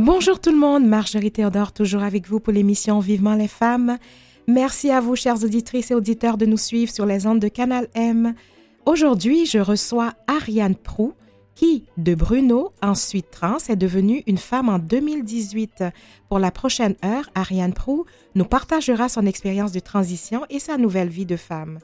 Bonjour tout le monde, Marjorie Théodore toujours avec vous pour l'émission Vivement les femmes. Merci à vous, chères auditrices et auditeurs, de nous suivre sur les ondes de Canal M. Aujourd'hui, je reçois Ariane Prou, qui, de Bruno, ensuite trans, est devenue une femme en 2018. Pour la prochaine heure, Ariane Prou nous partagera son expérience de transition et sa nouvelle vie de femme.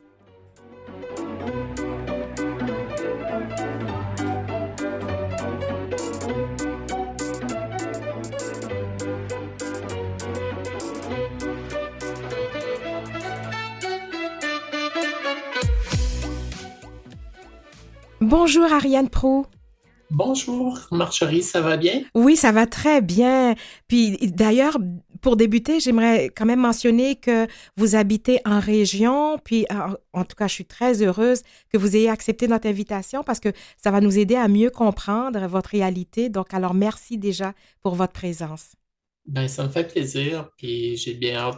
Bonjour Ariane Prou. Bonjour, Marjorie, ça va bien? Oui, ça va très bien. Puis d'ailleurs, pour débuter, j'aimerais quand même mentionner que vous habitez en région. Puis en tout cas, je suis très heureuse que vous ayez accepté notre invitation parce que ça va nous aider à mieux comprendre votre réalité. Donc, alors merci déjà pour votre présence. Ben, ça me fait plaisir, puis j'ai bien hâte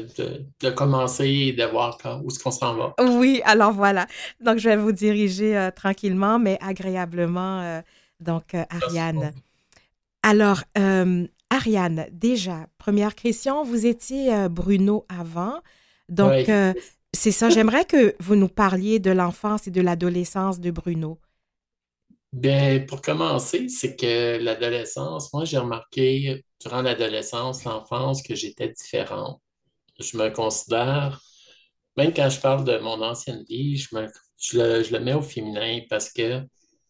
de commencer et de voir où est-ce qu'on s'en va. Oui, alors voilà. Donc, je vais vous diriger tranquillement, mais agréablement. Ariane. Alors, Ariane, déjà, première question, vous étiez Bruno avant. Donc, Oui. c'est ça, j'aimerais que vous nous parliez de l'enfance et de l'adolescence de Bruno. Bien, pour commencer, c'est que l'adolescence, moi, j'ai remarqué durant l'adolescence, l'enfance, que j'étais différente. Je me considère, même quand je parle de mon ancienne vie, je le mets au féminin parce que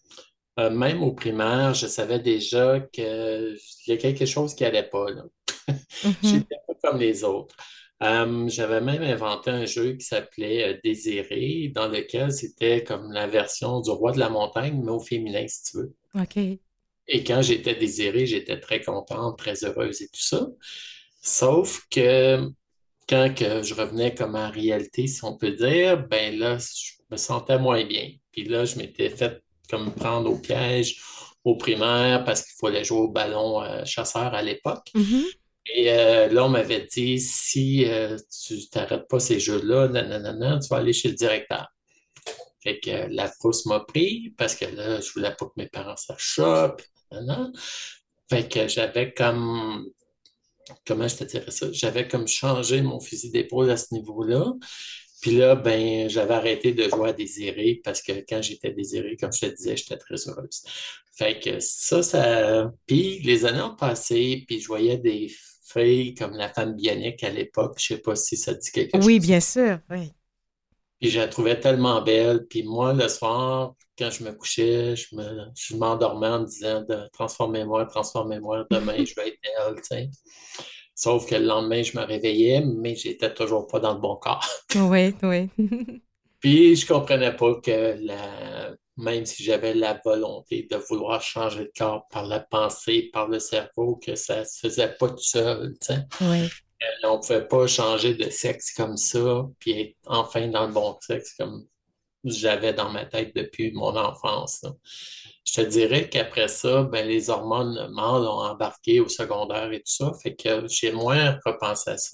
même au primaire, je savais déjà qu'il y a quelque chose qui n'allait pas, là. Mhm, J'étais pas comme les autres. J'avais même inventé un jeu qui s'appelait Désiré, dans lequel c'était comme la version du roi de la montagne, mais au féminin, si tu veux. OK. Et quand j'étais désirée, j'étais très contente, très heureuse et tout ça. Sauf que quand que je revenais comme en réalité, si on peut dire, ben là, je me sentais moins bien. Puis là, je m'étais fait comme prendre au piège au primaire parce qu'il fallait jouer au ballon chasseur à l'époque. Mhm, Et là, on m'avait dit, si tu t'arrêtes pas ces jeux-là, nanana, tu vas aller chez le directeur. Fait que la frousse m'a pris parce que là, je voulais pas que mes parents sachent ça. Puis nanana. Fait que j'avais comme, comment je te dirais ça? J'avais comme changé mon fusil d'épaule à ce niveau-là. Puis là, ben, j'avais arrêté de jouer à Désiré parce que quand j'étais désirée, comme je te disais, j'étais très heureuse. Fait que ça. Puis les années ont passé, puis je voyais des filles comme la femme bionique à l'époque. Je sais pas si ça dit quelque oui, chose. bien sûr. Oui. Puis je la trouvais tellement belle. Puis moi, le soir, quand je me couchais, je m'endormais en me disant de transformez-moi, demain, je vais être elle, tu sais. Sauf que le lendemain, je me réveillais, mais j'étais toujours pas dans le bon corps. Oui, oui. Puis je comprenais pas que même si j'avais la volonté de vouloir changer de corps par la pensée, par le cerveau, que ça se faisait pas tout seul, tu sais. Oui. On pouvait pas changer de sexe comme ça, puis être enfin dans le bon sexe comme j'avais dans ma tête depuis mon enfance, là. Je te dirais qu'après ça, ben, les hormones mâles ont embarqué au secondaire et tout ça, fait que j'ai moins repensé à ça.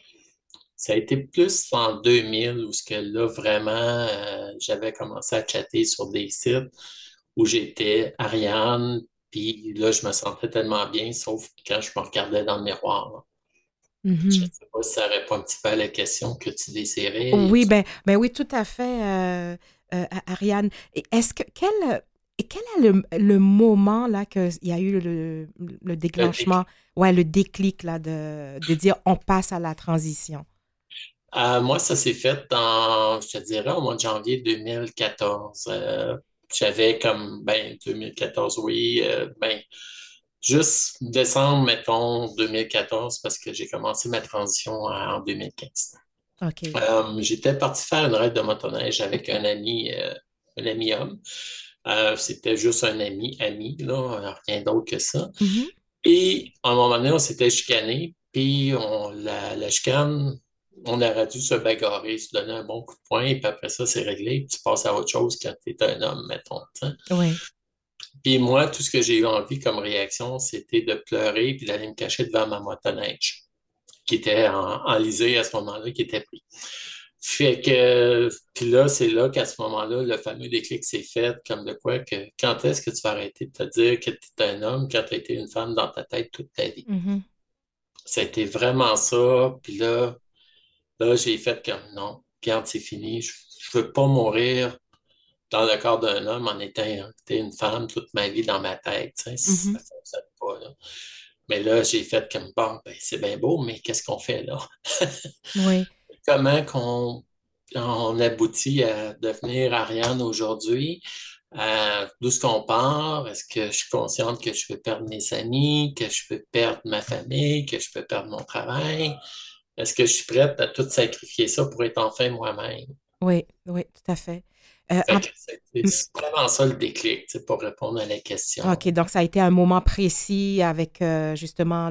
Ça a été plus en 2000 où ce que là, vraiment, j'avais commencé à chatter sur des sites où j'étais Ariane, puis là, je me sentais tellement bien, sauf quand je me regardais dans le miroir, là. Je ne Mhm. sais pas si ça répond un petit peu à la question que tu désirais. Oui, ben oui, tout à fait, Ariane. Et est-ce que quel est le moment là qu'il y a eu le Le déclenchement, déclic. ouais, le déclic là de dire on passe à la transition? Moi, ça s'est fait je te dirais, au mois de janvier 2014. J'avais comme, ben, 2014, oui, ben, juste décembre, mettons, 2014, parce que j'ai commencé ma transition en 2015. OK. J'étais parti faire une raide de motoneige avec un ami homme. C'était juste un ami, là, rien d'autre que ça. Mhm. Et à un moment donné, on s'était chicané, puis la chicane, on aurait dû se bagarrer, se donner un bon coup de poing, puis après ça, c'est réglé, puis tu passes à autre chose quand tu es un homme, mettons, tu sais. Oui. Puis moi, tout ce que j'ai eu envie comme réaction, c'était de pleurer puis d'aller me cacher devant ma motoneige, qui était enlisée à ce moment-là, qui était pris. Fait que, puis là, c'est là qu'à ce moment-là, le fameux déclic s'est fait, comme de quoi que quand est-ce que tu vas arrêter de te dire que tu es un homme quand tu as été une femme dans ta tête toute ta vie? Mhm. Ça a été vraiment ça. Puis là, j'ai fait comme non, regarde, c'est fini. Je veux pas mourir dans le corps d'un homme en étant une femme toute ma vie dans ma tête. Tu sais, ça Mhm. fonctionne pas, là. Mais là, j'ai fait comme bon, ben, c'est bien beau, mais qu'est-ce qu'on fait là? Oui, Comment on aboutit à devenir Ariane aujourd'hui? D'où est-ce qu'on part? Est-ce que je suis consciente que je peux perdre mes amis, que je peux perdre ma famille, que je peux perdre mon travail? Est-ce que je suis prête à tout sacrifier ça pour être enfin moi-même? oui, oui, tout à fait. Fait que c'est vraiment ça le déclic, c'est pour répondre à la question. OK, donc ça a été un moment précis avec justement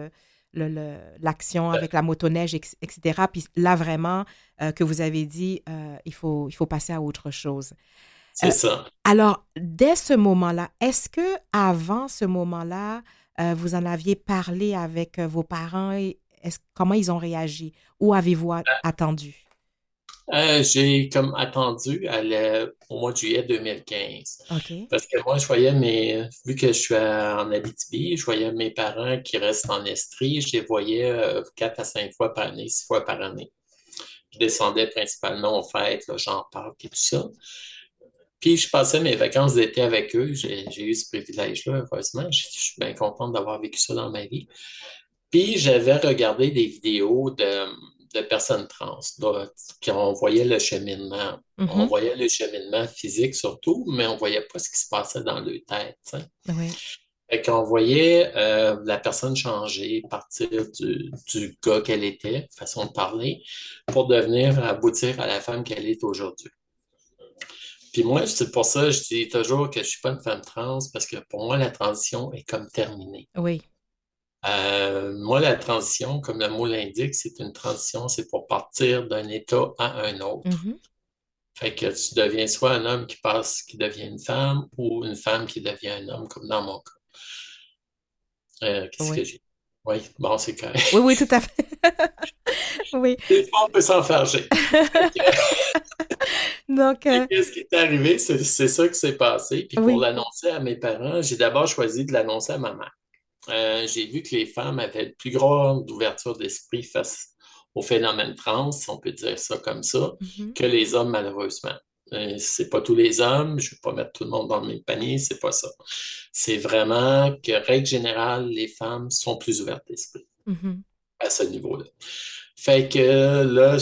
l'action avec la motoneige, etc. Puis là, vraiment, que vous avez dit, il faut passer à autre chose. C'est Euh, ça. alors, dès ce moment-là, est-ce que avant ce moment-là, vous en aviez parlé avec vos parents et comment ils ont réagi? Ou avez-vous attendu? J'ai comme attendu au mois de juillet 2015. OK. Parce que moi, vu que je suis en Abitibi, je voyais mes parents qui restent en Estrie, je les voyais 4 à 5 fois par année, 6 fois par année. Je descendais principalement aux fêtes, là, j'en parle et tout ça. Puis je passais mes vacances d'été avec eux. J'ai eu ce privilège-là, heureusement. Je suis bien contente d'avoir vécu ça dans ma vie. Puis j'avais regardé des vidéos de personnes trans, là, on voyait le cheminement. On Mhm. voyait le cheminement physique surtout, mais on voyait pas ce qui se passait dans leur tête. Tu sais. Oui, Fait qu'on voyait la personne changer, partir du gars qu'elle était, façon de parler, pour devenir aboutir à la femme qu'elle est aujourd'hui. Puis moi, c'est pour ça que je dis toujours que je suis pas une femme trans, parce que pour moi, la transition est comme terminée. oui. Moi, la transition, comme le mot l'indique, c'est une transition, c'est pour partir d'un état à un autre. Mhm. Fait que tu deviens soit un homme qui devient une femme, ou une femme qui devient un homme, comme dans mon cas. Qu'est-ce Oui. que j'ai? Oui, bon, c'est Oui, correct. oui, tout à fait. Oui. Des fois, on peut s'enfarger. Fait que, Donc, fait que ce qui est arrivé, c'est ça qui s'est passé. Puis pour oui. l'annoncer à mes parents, j'ai d'abord choisi de l'annoncer à ma mère. J'ai vu que les femmes avaient une plus grande ouverture d'esprit face au phénomène trans, si on peut dire ça comme ça, Mhm. que les hommes, malheureusement. C'est pas tous les hommes, je ne vais pas mettre tout le monde dans le même panier, c'est pas ça. C'est vraiment que, règle générale, les femmes sont plus ouvertes d'esprit Mhm. à ce niveau-là. Fait que là,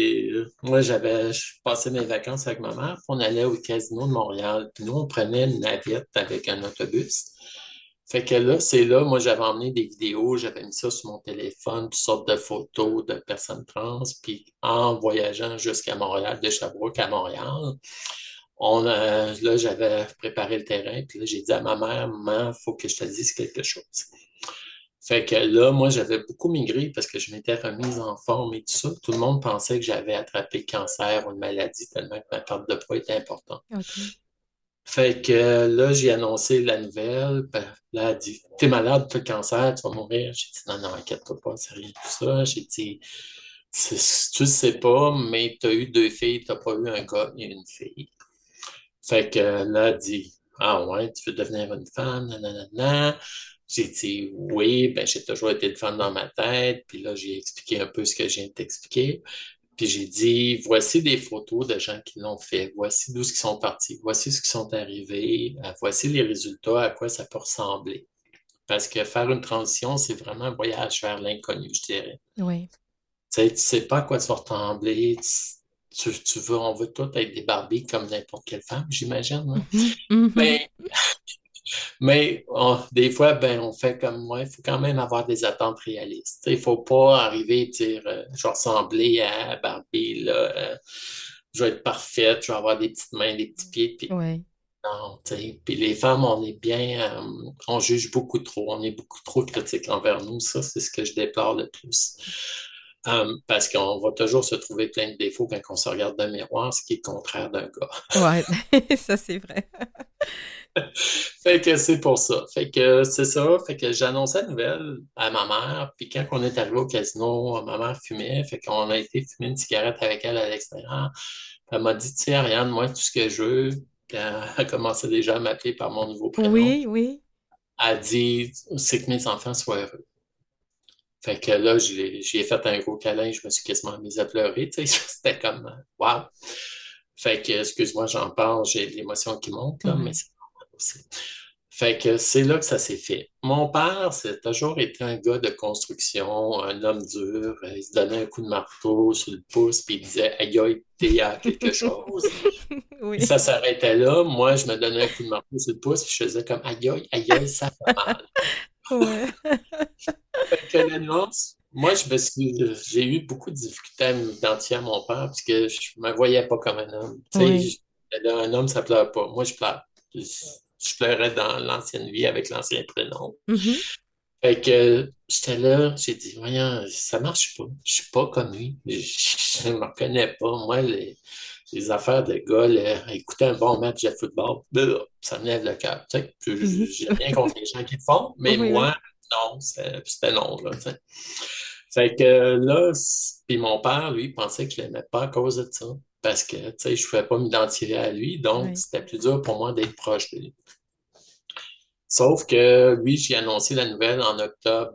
je passais mes vacances avec ma mère, puis on allait au casino de Montréal, puis nous, on prenait une navette avec un autobus. Fait que là, c'est là, moi, j'avais emmené des vidéos, j'avais mis ça sur mon téléphone, toutes sortes de photos de personnes trans, puis en voyageant jusqu'à Montréal, de Sherbrooke à Montréal, là, j'avais préparé le terrain, puis là, j'ai dit à ma mère, maman, il faut que je te dise quelque chose. Fait que là, moi, j'avais beaucoup migré parce que je m'étais remise en forme et tout ça. Tout le monde pensait que j'avais attrapé le cancer ou une maladie tellement que ma perte de poids était importante. OK. Fait que là, j'ai annoncé la nouvelle. Ben, là, elle dit, t'es malade, t'as le cancer, tu vas mourir. J'ai dit, non, non, inquiète-toi pas, c'est rien de tout ça. J'ai dit, tu le sais pas, mais t'as eu 2 filles, t'as pas eu un gars et une fille. Fait que là, elle dit, ah ouais, tu veux devenir une femme, nanana. J'ai dit, oui, ben j'ai toujours été une femme dans ma tête. Puis là, j'ai expliqué un peu ce que je viens de t'expliquer. Puis j'ai dit, voici des photos de gens qui l'ont fait, voici d'où ils sont partis, voici ce qui sont arrivés, voici les résultats, à quoi ça peut ressembler. Parce que faire une transition, c'est vraiment un voyage vers l'inconnu, je dirais. Oui. Tu sais pas à quoi tu vas ressembler, on veut tout être des Barbies comme n'importe quelle femme, j'imagine, hein? Mhm. Mhm. Mais, des fois, ben, on fait comme moi, il faut quand même avoir des attentes réalistes. Il ne faut pas arriver et dire je vais ressembler à Barbie, là, je vais être parfaite, je vais avoir des petites mains, des petits pieds, puis Oui. non, tu sais. Puis les femmes, on juge beaucoup trop, on est beaucoup trop critique envers nous. Ça, c'est ce que je déplore le plus. Parce qu'on va toujours se trouver plein de défauts quand on se regarde dans le miroir, ce qui est le contraire d'un gars. Ouais, ça c'est vrai. Fait que c'est pour ça. Fait que c'est ça. Fait que j'ai annoncé la nouvelle à ma mère. Puis quand on est arrivé au casino, ma mère fumait. Fait qu'on a été fumer une cigarette avec elle à l'extérieur. Puis elle m'a dit, tu sais, Ariane, moi, tout ce que je veux. Puis elle a commencé déjà à m'appeler par mon nouveau prénom. Oui, oui. Elle a dit, c'est que mes enfants soient heureux. Fait que là, j'ai fait un gros câlin, je me suis quasiment mise à pleurer, tu sais, c'était comme, wow. Fait que, excuse-moi, j'en parle, j'ai l'émotion qui monte, là, mais Mhm. c'est normal aussi. Fait que c'est là que ça s'est fait. Mon père, c'est toujours été un gars de construction, un homme dur. Il se donnait un coup de marteau sur le pouce, puis il disait, aïe, aïe, il y a quelque chose. Puis Oui. ça s'arrêtait là. Moi, je me donnais un coup de marteau sur le pouce, puis je faisais comme, aïe, aïe, ça fait mal. Ouais. Fait que la nuance, moi, j'ai eu beaucoup de difficultés à m'identifier à mon père parce que je me voyais pas comme un homme. Tu sais, Oui. un homme, ça pleure pas. Moi, je pleure. Je pleurais dans l'ancienne vie avec l'ancien prénom. Mhm. Fait que j'étais là, j'ai dit, voyons, ça marche pas. Je suis pas comme lui. Je me reconnais pas. Moi, les affaires de gars, écouter un bon match de football, ça me lève le cœur. Tu sais, Mhm. j'ai rien contre les gens qui le font, mais Oui, oui. moi, non, c'était non, là, tu sais. Fait que là, puis mon père, lui, pensait que je l'aimais pas à cause de ça. Parce que, tu sais, je ne pouvais pas m'identifier à lui, donc Oui. c'était plus dur pour moi d'être proche de lui. Sauf que lui, j'ai annoncé la nouvelle en octobre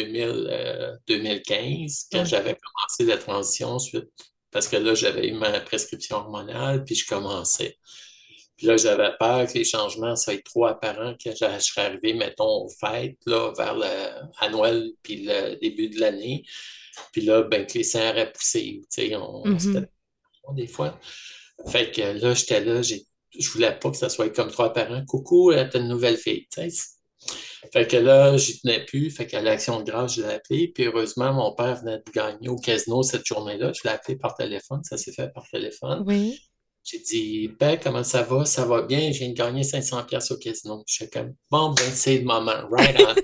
2015, quand Oui. j'avais commencé la transition suite, parce que là, j'avais eu ma prescription hormonale, puis je commençais. Puis là, j'avais peur que les changements soient trop apparents, que je serais arrivé, mettons, aux fêtes, là, à Noël, puis le début de l'année. Puis là, ben, que les seins auraient poussé, tu sais, on se Mhm. pète des fois. Fait que là, j'étais là, je voulais pas que ça soit comme trois parents. Coucou, t'as une nouvelle fille, tu sais. Fait que là, j'y tenais plus. Fait qu'à l'Action de grâce, je l'ai appelé. Puis heureusement, mon père venait de gagner au casino cette journée-là. Je l'ai appelé par téléphone. Ça s'est fait par téléphone. Oui. J'ai dit, ben, comment ça va? Ça va bien. Je viens de gagner 500 pièces au casino. Je suis comme, bon, ben, c'est le moment. Right on.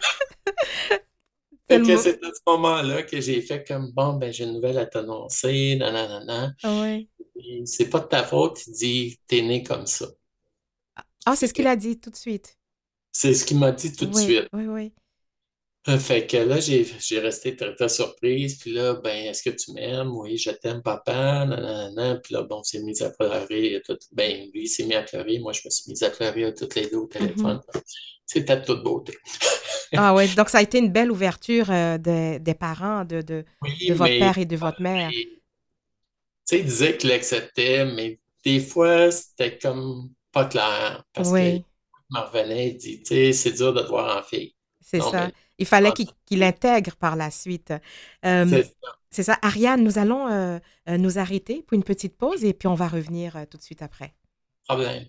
Fait que Tellement. c'est à ce moment-là que j'ai fait comme, bon, ben, j'ai une nouvelle à t'annoncer. Nanana. Oui. Puis, c'est pas de ta faute. Il dit, t'es né comme ça. Ah, c'est ce qu'il a dit tout de suite. C'est ce qu'il m'a dit tout de Oui, suite. oui, oui. Fait que là, j'ai resté très, très surprise. Puis là, ben, est-ce que tu m'aimes? Oui, je t'aime, papa. Nanana. Puis là, bon, on s'est mis à pleurer. Ben, lui, il s'est mis à pleurer. Moi, je me suis mis à pleurer à toutes les deux au Mhm. téléphone. C'était de toute beauté. Ah ouais, donc ça a été une belle ouverture des parents, de Oui, votre mais père et de votre mère. tu sais, il disait qu'il l'acceptait, mais des fois, c'était comme pas clair. Parce que il Oui, me revenait, il dit, tu sais, c'est dur de te voir en fille. c'est Non, ça. mais Il fallait en qu'il intègre par la suite. Euh, c'est ça c'est ça. Ariane, nous allons nous arrêter pour une petite pause et puis on va revenir tout de suite après. le problème.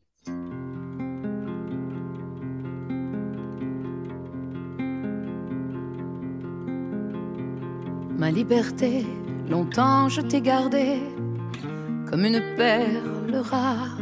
Ma liberté, longtemps je t'ai gardée comme une perle rare.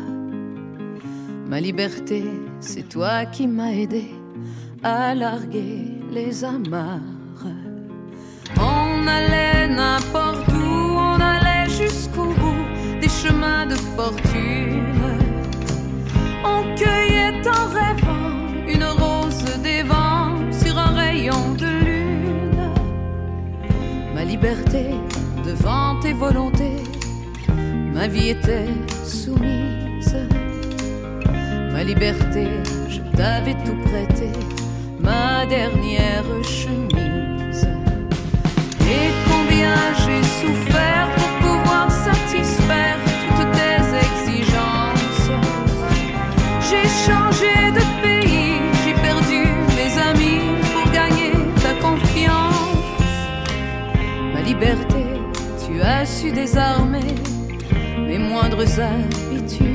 Ma liberté, c'est toi qui m'as aidé à larguer les amarres. On allait n'importe où, on allait jusqu'au bout des chemins de fortune. On cueillait en rêvant une rose des vents sur un rayon de lune. Ma liberté devant tes volontés, ma vie était soumise. Ma liberté, je t'avais tout prêté, ma dernière chemise. Et combien j'ai souffert pour pouvoir satisfaire toutes tes exigences. J'ai changé de pays, j'ai perdu mes amis pour gagner ta confiance. Ma liberté, tu as su désarmer mes moindres habitudes.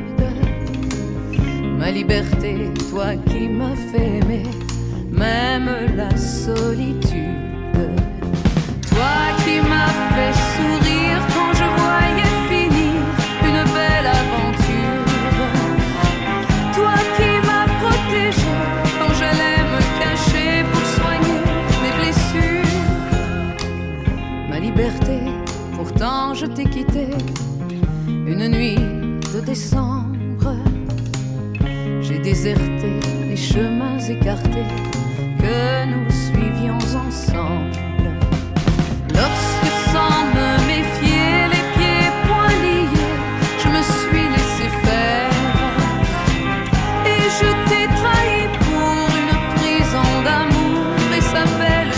Ma liberté, toi qui m'as fait aimer, même la solitude. Toi qui m'as fait sourire quand je voyais finir une belle aventure. Toi qui m'as protégé quand j'allais me cacher pour soigner mes blessures. Pourtant je t'ai quitté une nuit de décembre. J'ai déserté les chemins écartés que nous suivions ensemble. Lorsque sans me méfier, les pieds poings liés, je me suis laissé faire. Et je t'ai trahi pour une prison d'amour et sa belle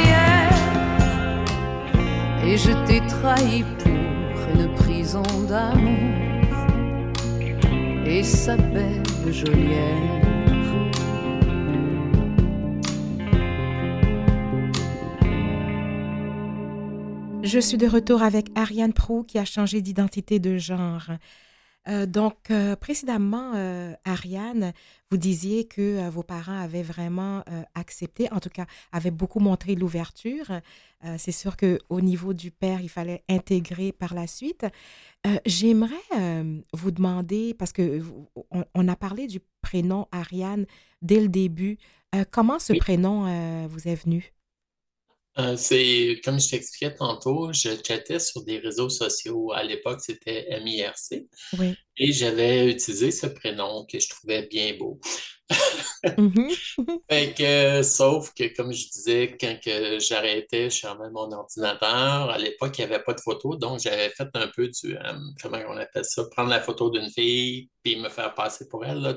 geôlière. Et je t'ai trahi pour une prison d'amour et sa belle geôlière. Je suis de retour avec Ariane Prou qui a changé d'identité de genre. Précédemment, Ariane, vous disiez que vos parents avaient vraiment accepté, en tout cas, avaient beaucoup montré l'ouverture. C'est sûr qu'au niveau du père, il fallait intégrer par la suite. J'aimerais vous demander, parce que on a parlé du prénom Ariane dès le début, comment ce Oui. prénom vous est venu? C'est comme je t'expliquais tantôt, je chattais sur des réseaux sociaux. À l'époque, c'était MIRC. Oui. Et j'avais utilisé ce prénom que je trouvais bien beau. Mhm. Fait que, sauf que, comme je disais, quand que j'arrêtais, je fermais mon ordinateur. À l'époque, il n'y avait pas de photo, donc j'avais fait un peu comment on appelle ça, prendre la photo d'une fille, puis me faire passer pour elle, là,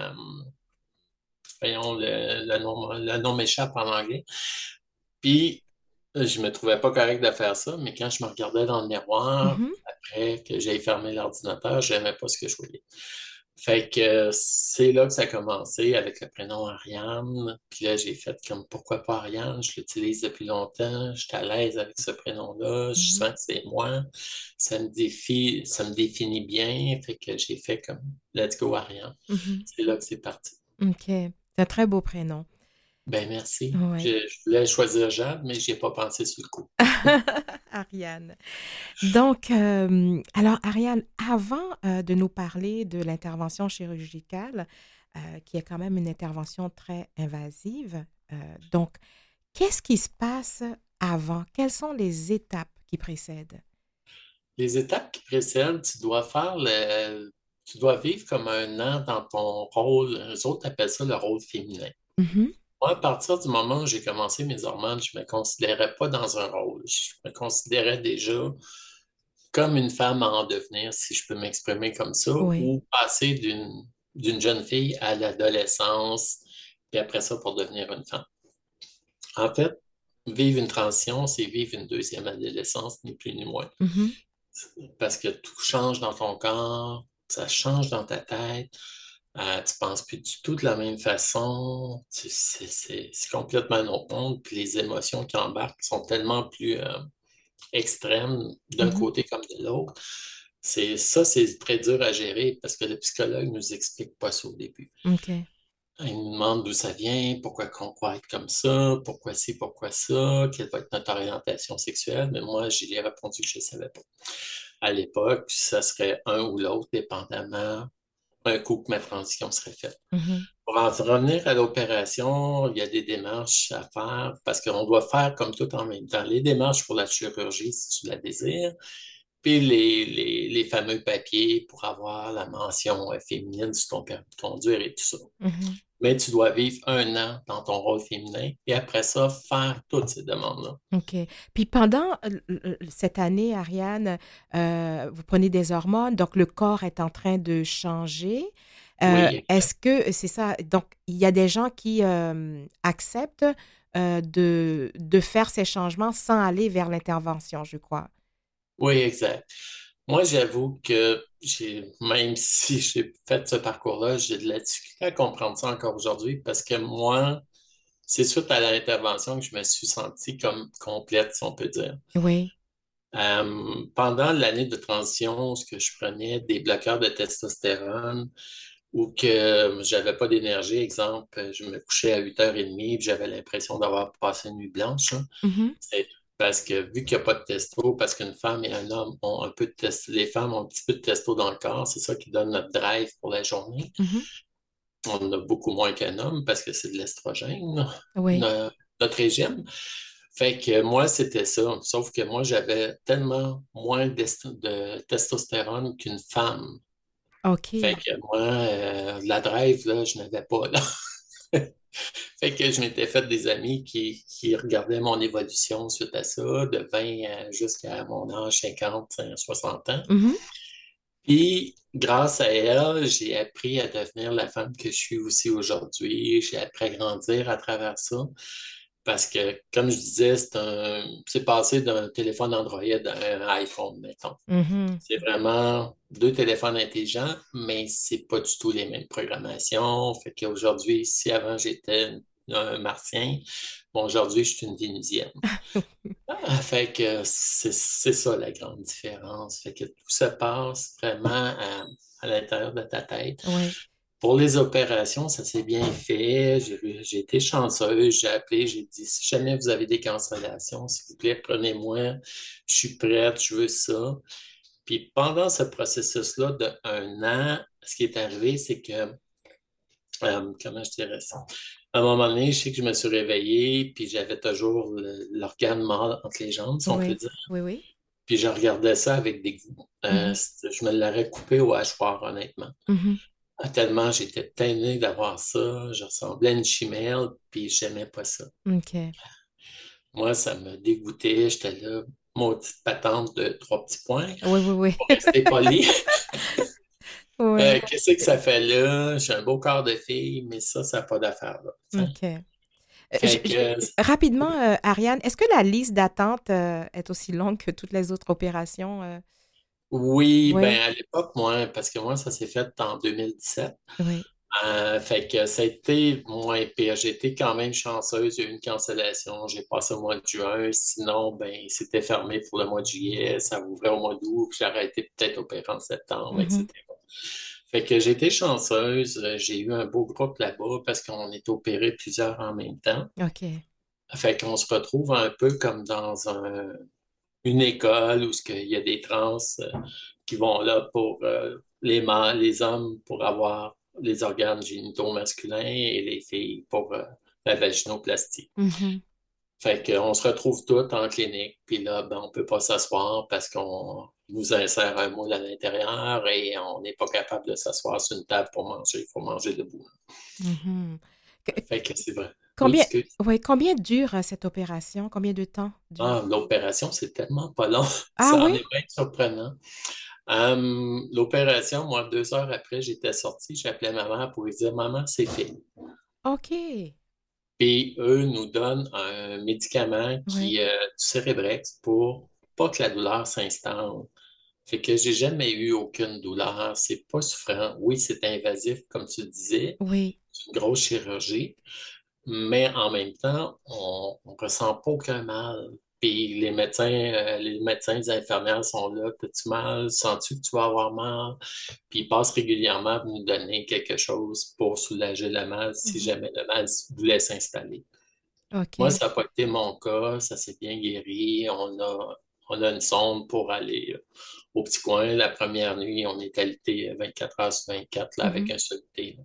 voyons, le nom m'échappe en anglais. Puis, je me trouvais pas correct de faire ça, mais quand je me regardais dans le miroir, Mhm. après que j'aie fermé l'ordinateur, j'aimais pas ce que je voyais. Fait que c'est là que ça a commencé avec le prénom Ariane. Puis là, j'ai fait comme pourquoi pas Ariane? Je l'utilise depuis longtemps. Je suis à l'aise avec ce prénom-là. Je Mhm. sens que c'est moi. Ça me définit bien. Fait que j'ai fait comme let's go Ariane. Mhm. C'est là que c'est parti. OK. C'est un très beau prénom. Ben merci. Ouais. Je voulais choisir Jade, mais j'y ai pas pensé sur le coup. Ariane. Alors Ariane, avant de nous parler de l'intervention chirurgicale, qui est quand même une intervention très invasive, donc, qu'est-ce qui se passe avant? Quelles sont les étapes qui précèdent? Les étapes qui précèdent, tu dois vivre comme un an dans ton rôle. Les autres appellent ça le rôle féminin. Mhm. Moi, à partir du moment où j'ai commencé mes hormones, je ne me considérais pas dans un rôle. Je me considérais déjà comme une femme à en devenir, si je peux m'exprimer comme ça, Oui. ou passer d'une jeune fille à l'adolescence, puis après ça pour devenir une femme. En fait, vivre une transition, c'est vivre une deuxième adolescence, ni plus ni moins. Mhm. Parce que tout change dans ton corps, ça change dans ta tête. Tu penses plus du tout de la même façon. C'est complètement un autre monde. Puis les émotions qui embarquent sont tellement plus extrêmes d'un Mhm. côté comme de l'autre. C'est très dur à gérer parce que le psychologue nous explique pas ça au début. OK. Il nous demande d'où ça vient, pourquoi qu'on croit être comme ça, pourquoi ci, pourquoi ça, quelle va être notre orientation sexuelle. Mais moi, j'ai répondu que je ne savais pas. À l'époque, ça serait un ou l'autre, dépendamment un coup que ma transition serait faite. Mhm. Pour en revenir à l'opération, il y a des démarches à faire parce qu'on doit faire comme tout en même temps. Les démarches pour la chirurgie, si tu la désires, puis les fameux papiers pour avoir la mention féminine sur ton permis de conduire et tout ça. Mhm. Mais tu dois vivre un an dans ton rôle féminin et après ça, faire toutes ces demandes-là. OK. Puis pendant cette année, Ariane, vous prenez des hormones, donc le corps est en train de changer. Oui, Est-ce que c'est ça? Donc, il y a des gens qui acceptent de faire ces changements sans aller vers l'intervention, je crois. oui, exact. Moi, j'avoue que même si j'ai fait ce parcours-là, j'ai de la difficulté à comprendre ça encore aujourd'hui parce que moi, c'est suite à l'intervention que je me suis sentie comme complète, si on peut dire. Oui. Pendant l'année de transition, ce que je prenais des bloqueurs de testostérone ou que j'avais pas d'énergie, exemple, je me couchais à 8h30 et j'avais l'impression d'avoir passé une nuit blanche, là. Mhm. C'est parce que vu qu'il n'y a pas de testo, parce qu'une femme et un homme ont un peu de testo, les femmes ont un petit peu de testo dans le corps, c'est ça qui donne notre drive pour la journée. Mhm. On en a beaucoup moins qu'un homme parce que c'est de l'estrogène, Oui. notre régime. Fait que moi, c'était ça. Sauf que moi, j'avais tellement moins de testostérone qu'une femme. Fait OK. que moi, la drive, là, je n'avais pas, là. Fait que je m'étais fait des amis qui regardaient mon évolution suite à ça, de 20 jusqu'à mon âge 50, 60 ans. Mhm. Puis, grâce à elle, j'ai appris à devenir la femme que je suis aussi aujourd'hui. J'ai appris à grandir à travers ça. Parce que, comme je disais, c'est passé d'un téléphone Android à un iPhone, mettons. Mhm. C'est vraiment deux téléphones intelligents, mais c'est pas du tout les mêmes programmations. Fait qu'aujourd'hui, si avant j'étais un martien, bon, aujourd'hui, je suis une vénusienne. Fait que c'est ça la grande différence. Fait que tout se passe vraiment à l'intérieur de ta tête. Oui. Pour les opérations, ça s'est bien fait. J'ai été chanceuse. J'ai appelé, j'ai dit, si jamais vous avez des cancellations, s'il vous plaît, prenez-moi. Je suis prête, je veux ça. Puis pendant ce processus-là de 1 an, ce qui est arrivé, c'est que, comment je dirais ça? À un moment donné, je sais que je me suis réveillée, puis j'avais toujours l'organe mort entre les jambes, si on peut Oui. dire. Oui, oui. Puis je regardais ça avec dégoût. Mhm. Je me l'aurais coupé au hachoir, honnêtement. Mhm. Tellement j'étais tannée d'avoir ça, je ressemblais à une chimère, puis j'aimais pas ça. OK. Moi, ça me dégoûtait, j'étais là, maudite patente de 3 petits points. Oui, oui, Pour oui. rester poli, Oui. qu'est-ce que ça fait là? J'ai un beau corps de fille, mais ça n'a pas d'affaire là. T'sais. OK. Fait que Rapidement, Ariane, est-ce que la liste d'attente est aussi longue que toutes les autres opérations? oui, ben Oui, à l'époque, moi, parce que moi, ça s'est fait en 2017. oui. Fait que ça a été moins pire. J'ai été quand même chanceuse. Il y a eu une cancellation. J'ai passé au mois de juin. Sinon, ben, c'était fermé pour le mois de juillet. Ça ouvrait au mois d'août. J'ai arrêté peut-être opérer en septembre, Mhm. etc. Fait que j'ai été chanceuse. J'ai eu un beau groupe là-bas parce qu'on est opéré plusieurs en même temps. OK. Fait qu'on se retrouve un peu comme dans une école où il y a des trans qui vont là pour les mâles, les hommes pour avoir les organes génitaux masculins et les filles pour la vaginoplastie. Mhm. Fait qu'on se retrouve tous en clinique, puis là, ben, on peut pas s'asseoir parce qu'on nous insère un moule à l'intérieur et on n'est pas capable de s'asseoir sur une table pour manger. Il faut manger debout. Mhm. Que- Fait que c'est vrai. Oui, Combien, excuse. ouais, combien dure cette opération? Combien de temps dure? L'opération, c'est tellement pas long. Ah Ça en oui? est bien surprenant. L'opération, moi, 2 heures après, j'étais sorti, j'ai appelé ma mère pour lui dire, Maman, c'est fait. OK. Puis eux nous donnent un médicament Oui. qui est du Cérébrex pour pas que la douleur s'installe. Fait que j'ai jamais eu aucune douleur. C'est pas souffrant. Oui, c'est invasif, comme tu le disais. Oui. C'est une grosse chirurgie. Mais en même temps, on ne ressent pas aucun mal. Puis les médecins, les infirmières sont là. T'as-tu mal? Sens-tu que tu vas avoir mal? Puis ils passent régulièrement pour nous donner quelque chose pour soulager le mal si Mhm. jamais le mal voulait s'installer. Moi, OK. ça n'a pas été mon cas. Ça s'est bien guéri. On a une sonde pour aller au petit coin. La première nuit, on est alité 24 heures sur 24 là, avec Mhm. un seul thé.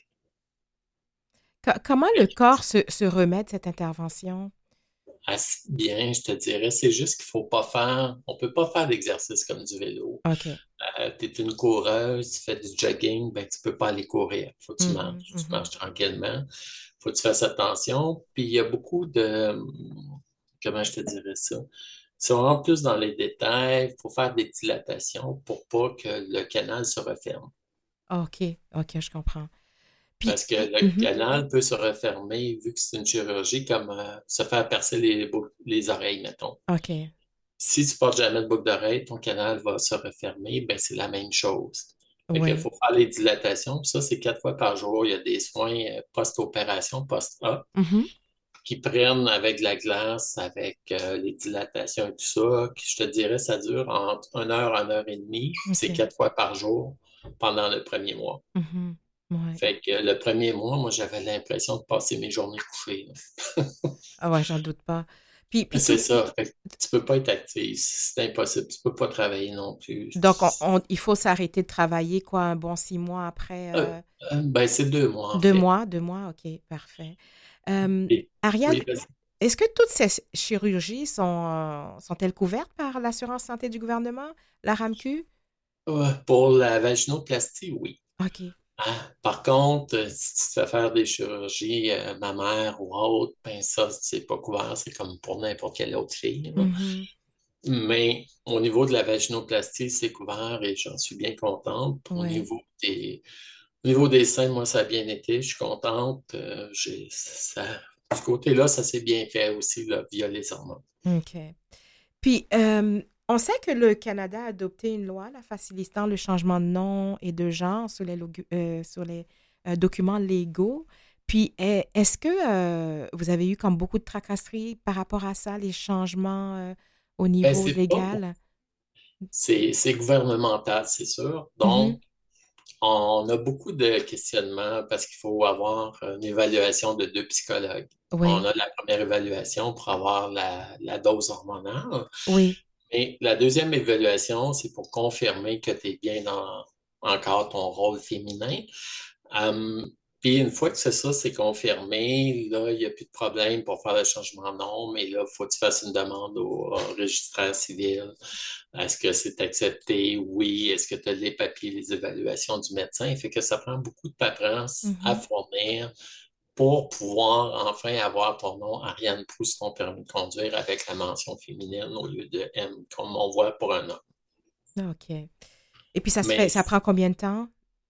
Comment le corps se remet de cette intervention? Assez bien, je te dirais. C'est juste qu'il faut pas faire, on peut pas faire d'exercice comme du vélo. OK. Tu es une coureuse, tu fais du jogging, ben tu peux pas aller courir. Faut que Mhm. tu Mhm. marches tranquillement. Faut que tu fasses attention. Puis il y a beaucoup de, comment je te dirais ça? Si on rentre plus dans les détails, il faut faire des dilatations pour pas que le canal se referme. OK. OK, je comprends. Puis, Parce que le mhm. canal peut se refermer vu que c'est une chirurgie comme se faire percer les oreilles, mettons. OK. Si tu portes jamais de boucle d'oreille, ton canal va se refermer, ben c'est la même chose. Fait qu'il Oui. faut faire les dilatations. Puis ça, c'est 4 fois par jour. Il y a des soins post-opération, post-op, Mhm. qui prennent avec de la glace, avec les dilatations et tout ça, qui, je te dirais, ça dure entre 1 heure et demie. C'est OK. 4 fois par jour pendant le premier mois. Mhm. Ouais. Fait que le premier mois, moi, j'avais l'impression de passer mes journées couchées. Là. Ah ouais, j'en doute pas. Puis C'est tout, ça. Fait que tu peux pas être actif. C'est impossible. Tu peux pas travailler non plus. donc il faut s'arrêter de travailler quoi, un bon 6 mois après Euh, ben, c'est 2 mois, en deux fait. mois, 2 mois, ok, parfait. Euh, Et- Ariane, oui, vas-y. est-ce que toutes ces chirurgies sont-elles couvertes par l'assurance santé du gouvernement, la RAMQ? Pour la vaginoplastie, oui. OK. Hein? Par contre, si tu te fais faire des chirurgies mammaires ou autres, ben ça, c'est pas couvert, c'est comme pour n'importe quelle autre fille, là. Mhm. Mais au niveau de la vaginoplastie, c'est couvert et j'en suis bien contente. Oui. Au niveau des seins, moi, ça a bien été, je suis contente. Du côté-là, ça s'est bien fait aussi, là, via les hormones. OK. Puis, on sait que le Canada a adopté une loi là, facilitant le changement de nom et de genre sur les documents légaux. Puis, est-ce que vous avez eu comme beaucoup de tracasseries par rapport à ça, les changements au Ben, niveau légal? c'est gouvernemental, c'est sûr. Mhm. Donc, on a beaucoup de questionnements parce qu'il faut avoir une évaluation de 2 psychologues. On Oui, a la première évaluation pour avoir la dose hormonale, oui. mais la deuxième évaluation, c'est pour confirmer que tu es bien dans encore ton rôle féminin. Euh, Puis une fois que c'est ça, c'est confirmé, là, il n'y a plus de problème pour faire le changement de nom, mais là, il faut que tu fasses une demande au registraire civil. Est-ce que c'est accepté? Oui. Est-ce que tu as les papiers, les évaluations du médecin? Fait que ça prend beaucoup de paperasse à Mhm. fournir pour pouvoir enfin avoir ton nom Ariane Proust, ton permis de conduire avec la mention féminine au lieu de M, comme on voit pour un homme. OK. Et puis, Mais ça prend combien de temps?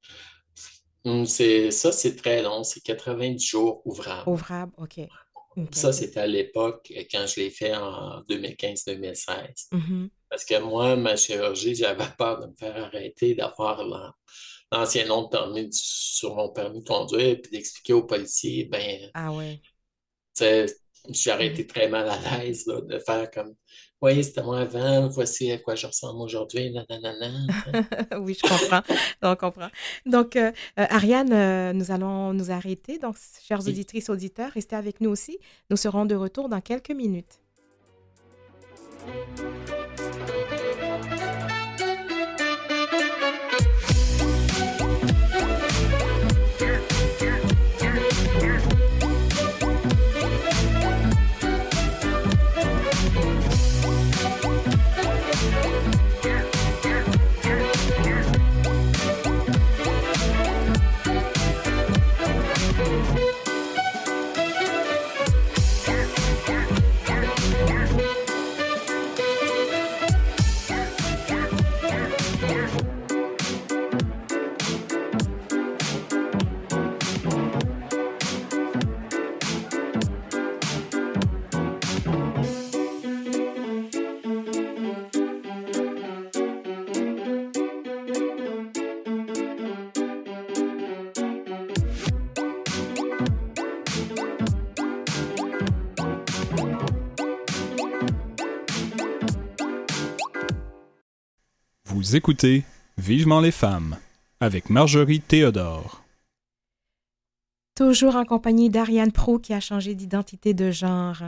c'est très long, c'est 90 jours ouvrables. Ouvrable? OK. OK, Ça, OK. c'était à l'époque quand je l'ai fait en 2015-2016. Mhm. Parce que moi, ma chirurgie, j'avais peur de me faire arrêter, d'avoir l'ancien nom de permis sur mon permis de conduire, puis d'expliquer aux policiers, ben, Ah ouais. tu sais, j'aurais Mhm. été très mal à l'aise là, de faire comme, oui, c'était moi avant, voici à quoi je ressemble aujourd'hui, nanana. Oui, je comprends. On comprend. Donc, Ariane, nous allons nous arrêter. Donc, chères Et auditrices, auditeurs, restez avec nous aussi. Nous serons de retour dans quelques minutes. Vous écoutez Vivement les femmes avec Marjorie Théodore. Toujours en compagnie d'Ariane Pro qui a changé d'identité de genre.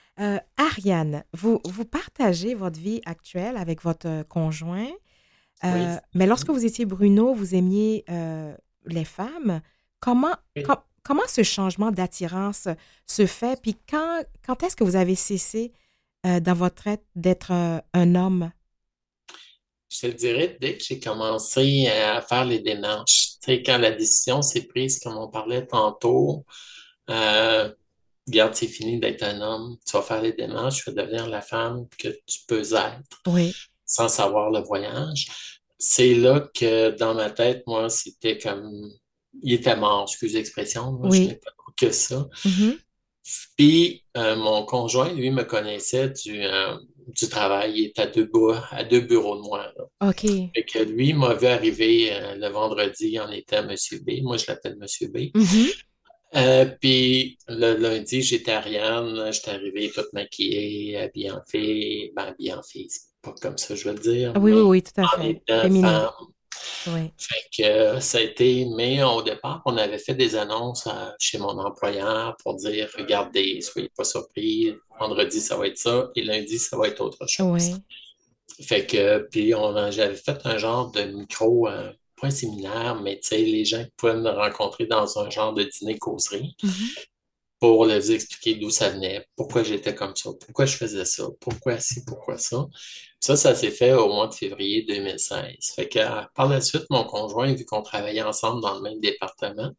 Ariane, vous partagez votre vie actuelle avec votre conjoint, oui, mais lorsque vous étiez Bruno, vous aimiez les femmes. Comment, oui. comment ce changement d'attirance se fait? Puis quand est-ce que vous avez cessé dans votre être d'être un homme? Je te dirais, dès que j'ai commencé à faire les démarches, tu sais, quand la décision s'est prise, comme on parlait tantôt, euh, regarde, c'est fini d'être un homme, tu vas faire les démarches, tu vas devenir la femme que tu peux être Oui, sans savoir le voyage. C'est là que dans ma tête, moi, c'était comme, il était mort, excuse l'expression, moi, je n'ai oui. pas d'autre que ça. Mhm. Puis mon conjoint, lui, me connaissait du travail. Il est à deux bureaux de moi, là. OK. Fait que lui m'a vu arriver le vendredi en étant Monsieur B. Moi, je l'appelle Monsieur B. Mhm. Puis le lundi, j'étais Ariane. J'étais arrivé toute maquillée, habillée en fille. Ben, habillée en fille, c'est pas comme ça, je veux le dire, Oui, oui, mais oui, tout à en fait. étant Féminin. femme. Oui. Fait que ça a été, mais au départ, on avait fait des annonces chez mon employeur pour dire, regardez, soyez pas surpris, vendredi, ça va être ça, et lundi, ça va être autre chose. Oui. Fait que, puis j'avais fait un genre de micro, pas un séminaire, mais tu sais, les gens qui pouvaient me rencontrer dans un genre de dîner causerie. Mhm. pour leur expliquer d'où ça venait, pourquoi j'étais comme ça, pourquoi je faisais ça, pourquoi ci, pourquoi ça. Ça s'est fait au mois de février 2016. Fait que par la suite, mon conjoint, vu qu'on travaillait ensemble dans le même département,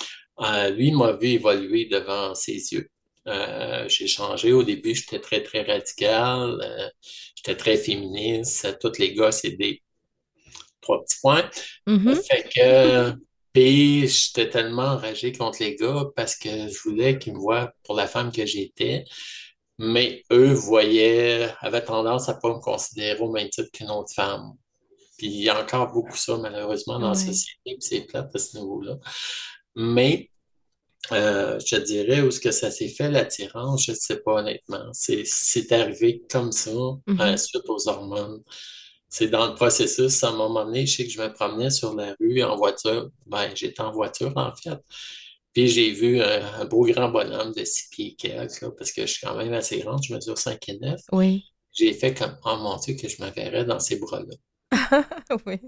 lui m'a vu évoluer devant ses yeux. J'ai changé. Au début, j'étais très, très radical. J'étais très féministe. Tous les gars, c'est des trois petits points. Mhm. Fait que, puis j'étais tellement enragé contre les gars parce que je voulais qu'ils me voient pour la femme que j'étais. Mais eux avaient tendance à pas me considérer au même titre qu'une autre femme. Puis il y a encore beaucoup ça, malheureusement, dans la Ouais. société, puis c'est plate à ce niveau-là. Mais je te dirais où est-ce que ça s'est fait, l'attirance, je ne sais pas honnêtement. C'est arrivé comme ça, Mhm. suite aux hormones. C'est dans le processus. À un moment donné, je sais que je me promenais sur la rue en voiture. Ben, j'étais en voiture, en fait. Puis j'ai vu un beau grand bonhomme de 6 pieds quelques, là, parce que je suis quand même assez grand, je mesure 5 et 9. Oui. J'ai fait comme, oh mon Dieu, que je me verrais dans ces bras-là. Oui.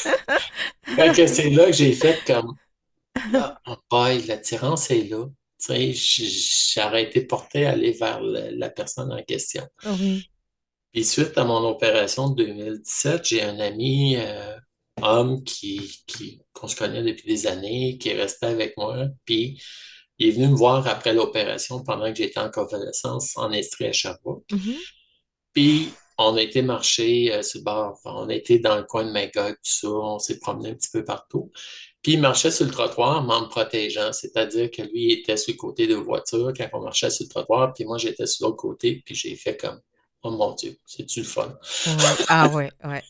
Fait que c'est là que j'ai fait comme, ah, oh boy, l'attirance est là. Tu sais, j'ai arrêté de porter à aller vers la personne en question. Oui. Puis suite à mon opération de 2017, j'ai un ami homme qu'on se connaît depuis des années, qui est resté avec moi. Puis il est venu me voir après l'opération pendant que j'étais en convalescence en Estrie à Sherbrooke. Mhm. Puis on a été marcher sur le bord. On a été dans le coin de Magog, tout ça. On s'est promené un petit peu partout. Puis il marchait sur le trottoir, mais en me protégeant. C'est-à-dire que lui il était sur le côté de la voiture quand on marchait sur le trottoir, puis moi j'étais sur l'autre côté, puis j'ai fait comme, oh mon Dieu, c'est-tu le fun? Oui. Ah ouais, ouais.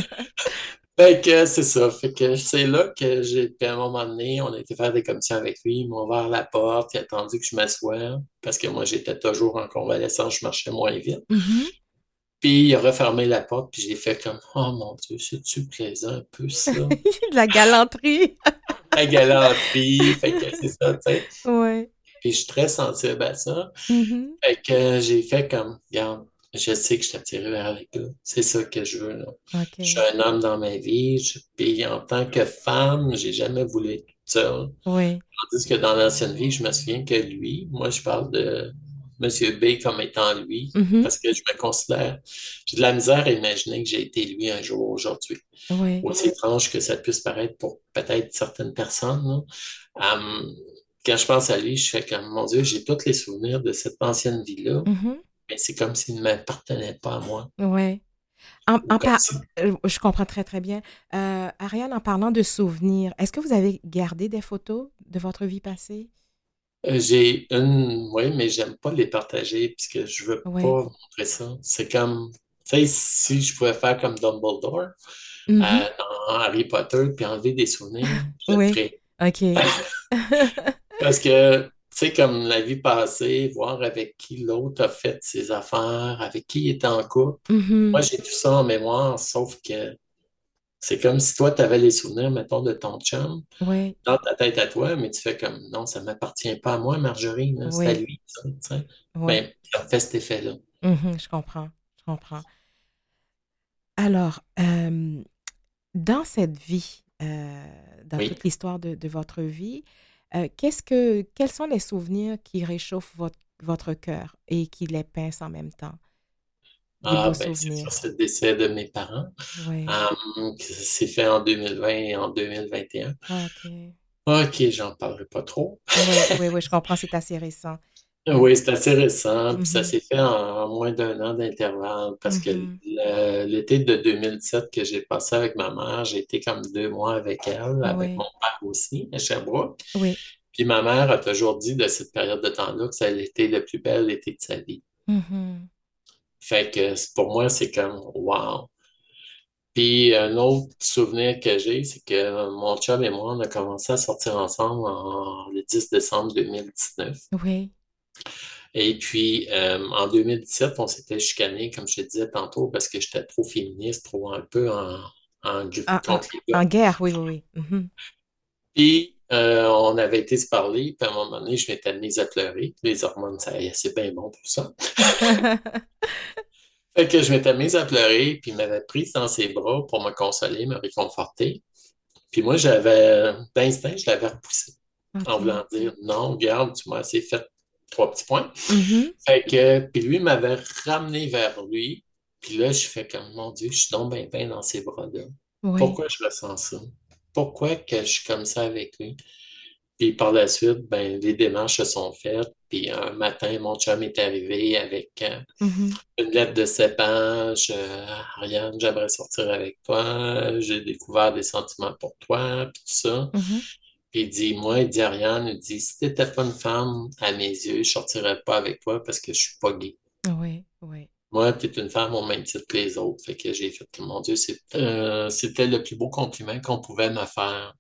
Fait que c'est ça. Fait que c'est là que puis à un moment donné, on a été faire des commissions avec lui. Ils m'ont ouvert la porte, il a attendu que je m'assoie, parce que moi j'étais toujours en convalescence, je marchais moins vite. Mhm. Puis il a refermé la porte, puis j'ai fait comme, oh mon Dieu, c'est-tu plaisant un peu ça? De la galanterie. La galanterie, fait que c'est ça, tu sais. Ouais. Puis je suis très sensible à ça. Mhm. Fait que j'ai fait comme, regarde, je sais que je suis attiré vers les gars. C'est ça que je veux, là. Je suis OK. un homme dans ma vie. Puis en tant que femme, j'ai jamais voulu être toute seule. Oui. Tandis que dans l'ancienne vie, je me souviens que lui, moi, je parle de Monsieur B comme étant lui, Mhm. parce que je me considère, j'ai de la misère à imaginer que j'ai été lui un jour aujourd'hui. Oui. Aussi étrange que ça puisse paraître pour peut-être certaines personnes, là. Hum, quand je pense à lui, je fais comme, mon Dieu, j'ai tous les souvenirs de cette ancienne vie-là, Mhm. mais c'est comme s'il ne m'appartenait pas à moi. Ouais. Ou comme si. Je comprends très, très bien. Ariane, en parlant de souvenirs, est-ce que vous avez gardé des photos de votre vie passée? J'ai une, oui, mais j'aime pas les partager puisque je veux Oui. pas montrer ça. C'est comme, tu sais, si je pouvais faire comme Dumbledore Mhm. dans Harry Potter puis enlever des souvenirs, je le Oui. ferais. OK. Parce que, tu sais, comme la vie passée, voir avec qui l'autre a fait ses affaires, avec qui il était en couple. Moi, Mhm. j'ai tout ça en mémoire, sauf que c'est comme si toi, tu avais les souvenirs, mettons, de ton chum Oui. dans ta tête à toi, mais tu fais comme non, ça ne m'appartient pas à moi, Marjorie, là, c'est à Oui. lui, ça, tu sais. Oui. Ben, ça me fait cet effet-là. Mhm. Je comprends. Je comprends. Alors, dans cette vie, dans Oui. toute l'histoire de votre vie, quels sont les souvenirs qui réchauffent votre cœur et qui les pincent en même temps? Des beaux Ah, ben, c'est sûr, souvenirs. c'est le décès de mes parents. Oui. Que ça s'est fait en 2020 et en 2021. OK. OK, j'en parlerai pas trop. Oui, oui, oui, je comprends, c'est assez récent. Oui. Oui, c'est assez récent, puis ça Mhm. s'est fait en moins d'1 an d'intervalle parce que Mhm. l'été de 2017 que j'ai passé avec ma mère, j'ai été comme 2 mois avec elle, avec mon Oui, père aussi, à Sherbrooke. oui. Puis ma mère a toujours dit de cette période de temps-là que ça a été le plus bel été de sa vie. Mhm. Fait que pour moi, c'est comme wow. Puis un autre souvenir que j'ai, c'est que mon chum et moi, on a commencé à sortir ensemble le 10 décembre 2019. Oui. Et puis en 2017, on s'était chicané, comme je te disais tantôt, parce que j'étais trop féministe, trop un peu En, en- contre les en gars. guerre, oui, oui, oui. Mhm. Puis on avait été se parler, puis à un moment donné, je m'étais mise à pleurer. Les hormones, c'est bien bon pour ça. Fait que je m'étais mise à pleurer, puis il m'avait prise dans ses bras pour me consoler, me réconforter. Puis moi, d'instinct, je l'avais repoussé en OK. voulant dire non, regarde, tu m'as assez fait trois petits points. Mhm. Fait que, puis lui m'avait ramené vers lui. Puis là, je fais comme, mon Dieu, je suis donc bien dans ses bras-là. Oui. Pourquoi je ressens ça? Pourquoi que je suis comme ça avec lui? Puis par la suite, ben, les démarches se sont faites. Puis un matin, mon chum est arrivé avec Mhm. une lettre de 7 pages. Ariane, j'aimerais sortir avec toi. J'ai découvert des sentiments pour toi, puis tout ça. Mhm. Puis il dit, moi, il dit Ariane, il dit, si t'étais pas une femme, à mes yeux, je sortirais pas avec toi parce que je suis pas gay. Oui, oui. Moi, t'es une femme au même titre que les autres. Fait que j'ai fait, mon Dieu, c'était le plus beau compliment qu'on pouvait me faire.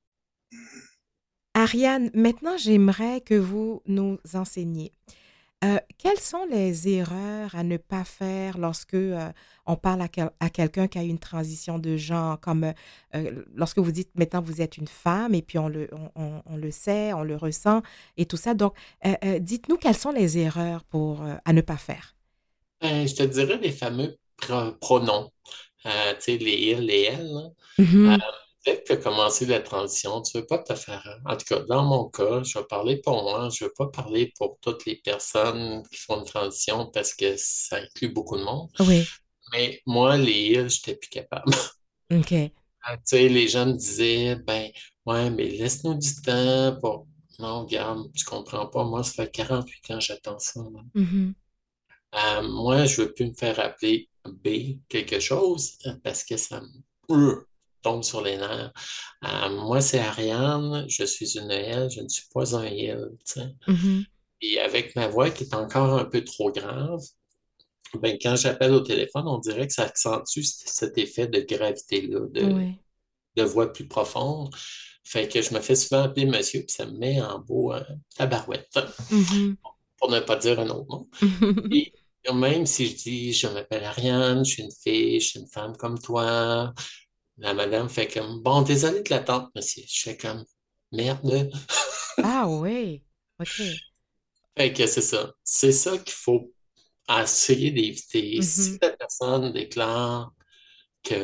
Ariane, maintenant, j'aimerais que vous nous enseigniez. Quelles sont les erreurs à ne pas faire lorsque on parle à quelqu'un qui a une transition de genre, comme lorsque vous dites maintenant vous êtes une femme et puis on le sait, on le ressent et tout ça. Donc, dites-nous quelles sont les erreurs à ne pas faire. Ben, je te dirais les fameux pronoms. Tu sais, les il, les elle, là. Euh, Mhm. Dès que tu as commencé la transition, tu veux pas te faire. En tout cas, dans mon cas, je vais parler pour moi, je veux pas parler pour toutes les personnes qui font une transition parce que ça inclut beaucoup de monde. Oui, Mais moi, les il, j'étais plus capable. ok. Tu sais, les gens me disaient, ben, ouais, mais laisse-nous du temps pour. Non, regarde, tu comprends pas. Moi, ça fait 48 ans que j'attends ça, là. Mhm. Moi, je veux plus me faire appeler B quelque chose parce que ça me tombe sur les nerfs. Moi, c'est Ariane, je suis une elle, je ne suis pas un il, tu sais. Mhm. Et avec ma voix qui est encore un peu trop grave, ben, quand j'appelle au téléphone, on dirait que ça accentue cet effet de gravité-là, Oui. de voix plus profonde. Fait que je me fais souvent appeler monsieur, puis ça me met en beau tabarouette, Mhm. pour ne pas dire un autre mot. Et même si je dis, je m'appelle Ariane, je suis une fille, je suis une femme comme toi, la madame fait comme, bon, désolé de l'attente, monsieur. Je fais comme, merde. Ah oui, ok. Fait que c'est ça. C'est ça qu'il faut essayer d'éviter. Si Mhm. la personne déclare que,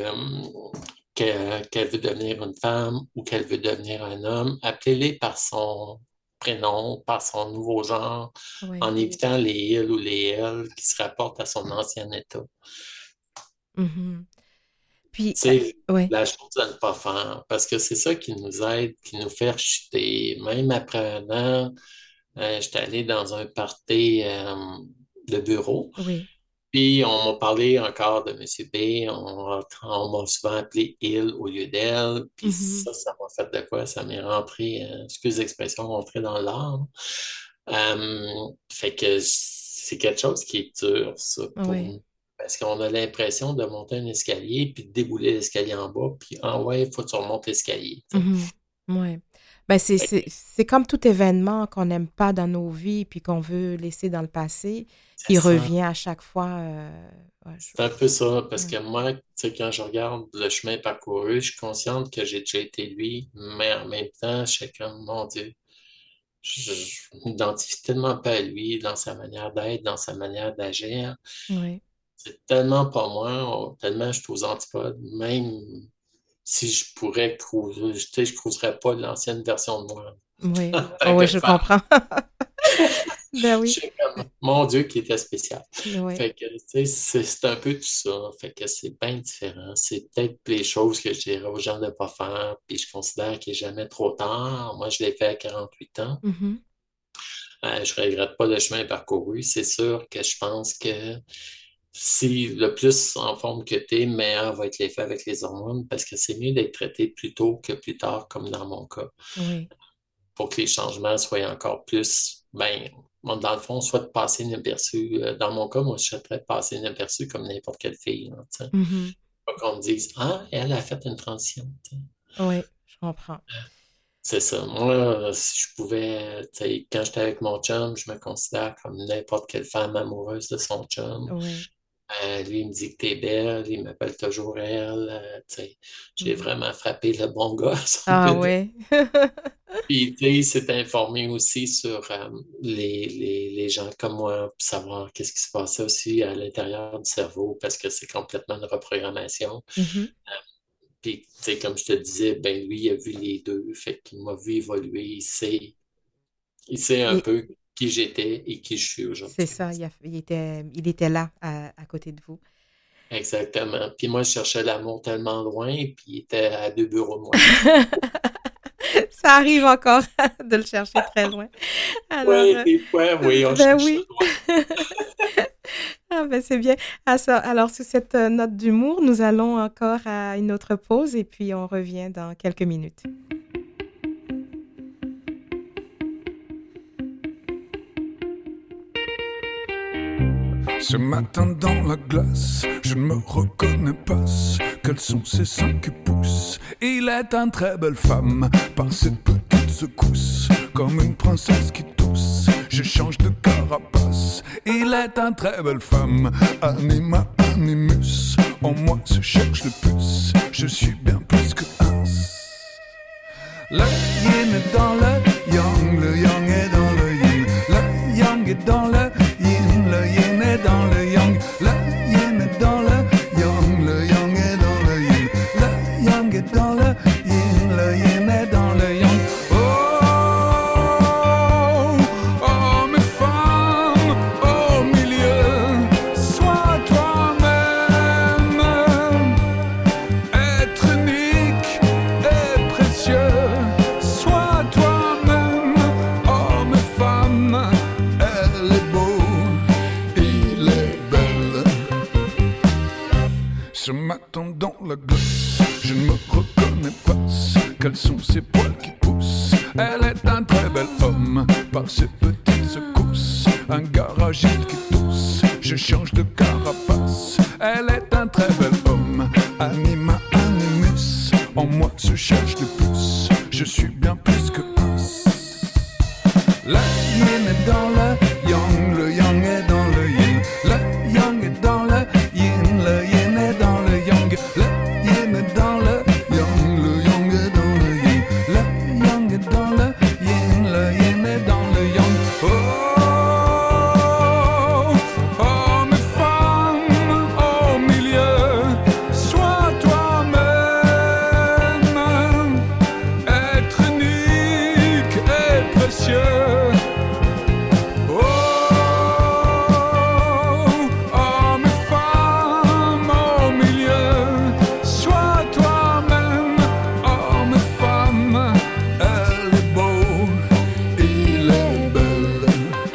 qu'elle veut devenir une femme ou qu'elle veut devenir un homme, appelez-les par son prénom, par son nouveau genre, Oui. en évitant les il ou les elle qui se rapportent à son ancien état. Mhm. Puis, C'est ouais. la chose à ne pas faire parce que c'est ça qui nous aide, qui nous fait chuter. Même après un an, j'étais allé dans un party de bureau, Oui. puis on m'a parlé encore de Monsieur B, on m'a souvent appelé il au lieu d'elle, puis Mhm. ça m'a fait de quoi? Ça m'est rentré, excuse l'expression, rentré dans l'âme. Fait que c'est quelque chose qui est dur, ça, pour Oui. nous. Parce qu'on a l'impression de monter un escalier, puis de débouler l'escalier en bas, puis ah ouais, il faut que tu remontes l'escalier, tu sais. Mhm. Ouais. Ben, Fait que c'est comme tout événement qu'on n'aime pas dans nos vies puis qu'on veut laisser dans le passé, c'est qui ça. revient à chaque fois. Ouais, C'est un peu ça, parce ouais. que moi, tu sais, quand je regarde le chemin parcouru, je suis consciente que j'ai déjà été lui, mais en même temps, je suis comme, mon Dieu, je m'identifie tellement pas à lui dans sa manière d'être, dans sa manière d'agir. Ouais. C'est tellement pas moi, tellement je suis aux antipodes, même si je pourrais cruiser, tu sais, je cruiserais pas l'ancienne version de moi, Oui. en Oh, tant ouais, que je femme. comprends. Ben Je oui. suis comme, mon Dieu, qui était spécial. Ouais. Fait que, tu sais, c'est un peu tout ça. Fait que c'est bien différent. C'est peut-être les choses que je dirais aux gens de ne pas faire, puis je considère qu'il n'est jamais trop tard. Moi, je l'ai fait à 48 ans. Mhm. Je regrette pas le chemin parcouru. C'est sûr que je pense que si le plus en forme que tu es, meilleur va être l'effet avec les hormones, parce que c'est mieux d'être traité plus tôt que plus tard, comme dans mon cas, Oui. pour que les changements soient encore plus, ben, dans le fond, soit de passer inaperçu. Dans mon cas, moi, je souhaiterais passer inaperçu comme n'importe quelle fille, là, tu sais. Mhm. Pas qu'on me dise, ah, elle a fait une transition, tu sais. Oui, je comprends. C'est ça. Moi, si je pouvais, tu sais, quand j'étais avec mon chum, je me considère comme n'importe quelle femme amoureuse de son chum. Oui. Lui, il me dit que t'es belle, il m'appelle toujours elle. Tu sais, j'ai Mhm. vraiment frappé le bon gars, si on Ah peut dire. ouais. Puis, tu sais, il s'est informé aussi sur les gens comme moi, pour savoir qu'est-ce qui se passait aussi à l'intérieur du cerveau, parce que c'est complètement une reprogrammation. Mhm. Puis, tu sais, comme je te disais, ben lui, il a vu les deux, fait qu'il m'a vu évoluer, il sait un Et peu qui j'étais et qui je suis C'est aujourd'hui. ça, il était là à côté de vous. Exactement. Puis moi, je cherchais l'amour tellement loin, puis il était à 2 bureaux de moi. Ça arrive encore de le chercher très loin. Alors, Oui, des fois, oui, on ben cherche ça oui. loin. Ah ben c'est bien. Ah, ça, alors, sur cette note d'humour, nous allons encore à une autre pause et puis on revient dans quelques minutes. Ce matin dans la glace, je ne me reconnais pas. Quels sont ces seins qui poussent? Il est une très belle femme, par ses petites secousses, comme une princesse qui tousse. Je change de carapace. Il est une très belle femme, anima animus. En moi se cherche le plus, je suis bien plus que un. Le yin est dans le yang est dans le yin. Le yang est dans le yin est dans le yang. Le yin est dans le yang est dans le yin. Le yang est dans le yin est dans le yang. Oh, oh mes femmes, au milieu, sois toi-même. Être unique et précieux. Sois toi-même, homme et femme. Elle est beau, il est belle. Ce matin dans la glace, je ne me reconnais pas. Quels sont ces poils qui poussent? Elle est un très bel homme, par ses petites secousses. Un garagiste qui tousse, je change de carapace. Elle est un très bel homme, anima animus. En moi se cherche le plus, je suis bien plus que un. Le yin est dans le yang est dans le yin. Le yang est dans le yin est dans le yang. Le yin est dans le yang est dans le yin. Le yang est dans le yin est dans le yang. Oh, oh mes femmes, au milieu, sois toi-même. Être unique et précieux. Oh, oh mes femmes au milieu, sois toi-même. Oh mes femmes, elle est beau, il est belle.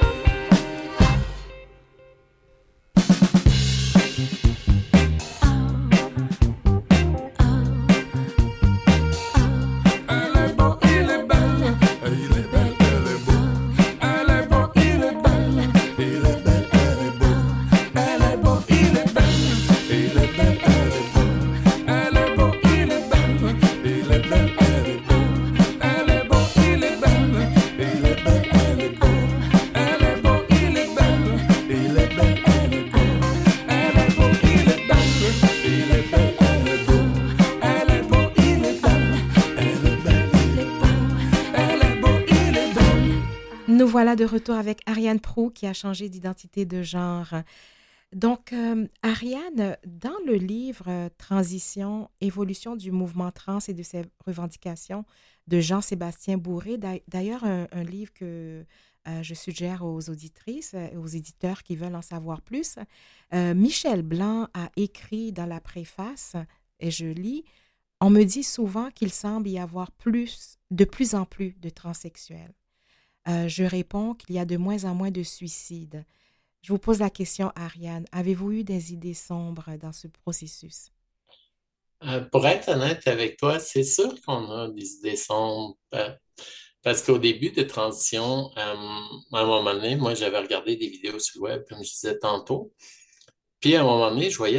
Elle est beau, il est belle. Il est belle, elle est beau. Elle est beau, il est belle. Il est belle, elle est beau. Elle est beau, il est belle. Il est belle, elle est beau. Elle est beau, il est belle. Il est belle, elle est beau. Elle est beau, il est belle. Il est belle, elle est beau. Elle est beau, il est belle. Il est belle, elle est beau. Elle est beau, il est belle. Il est belle, elle est beau. Elle est beau, il est belle. Elle est belle, il est beau. Elle est beau, il est belle. Nous voilà de retour avec Ariane Prou qui a changé d'identité de genre. Donc, Ariane, dans le livre Transition, évolution du mouvement trans et de ses revendications de Jean-Sébastien Bourré, d'ailleurs un livre que je suggère aux auditrices et aux éditeurs qui veulent en savoir plus, Michel Blanc a écrit dans la préface, et je lis, « On me dit souvent qu'il semble y avoir de plus en plus de transsexuels. Je réponds qu'il y a de moins en moins de suicides. Je vous pose la question, Ariane. Avez-vous eu des idées sombres dans ce processus? Pour être honnête avec toi, c'est sûr qu'on a des idées sombres. Parce qu'au début de transition, à un moment donné, moi, j'avais regardé des vidéos sur le web, comme je disais tantôt. Puis à un moment donné, je voyais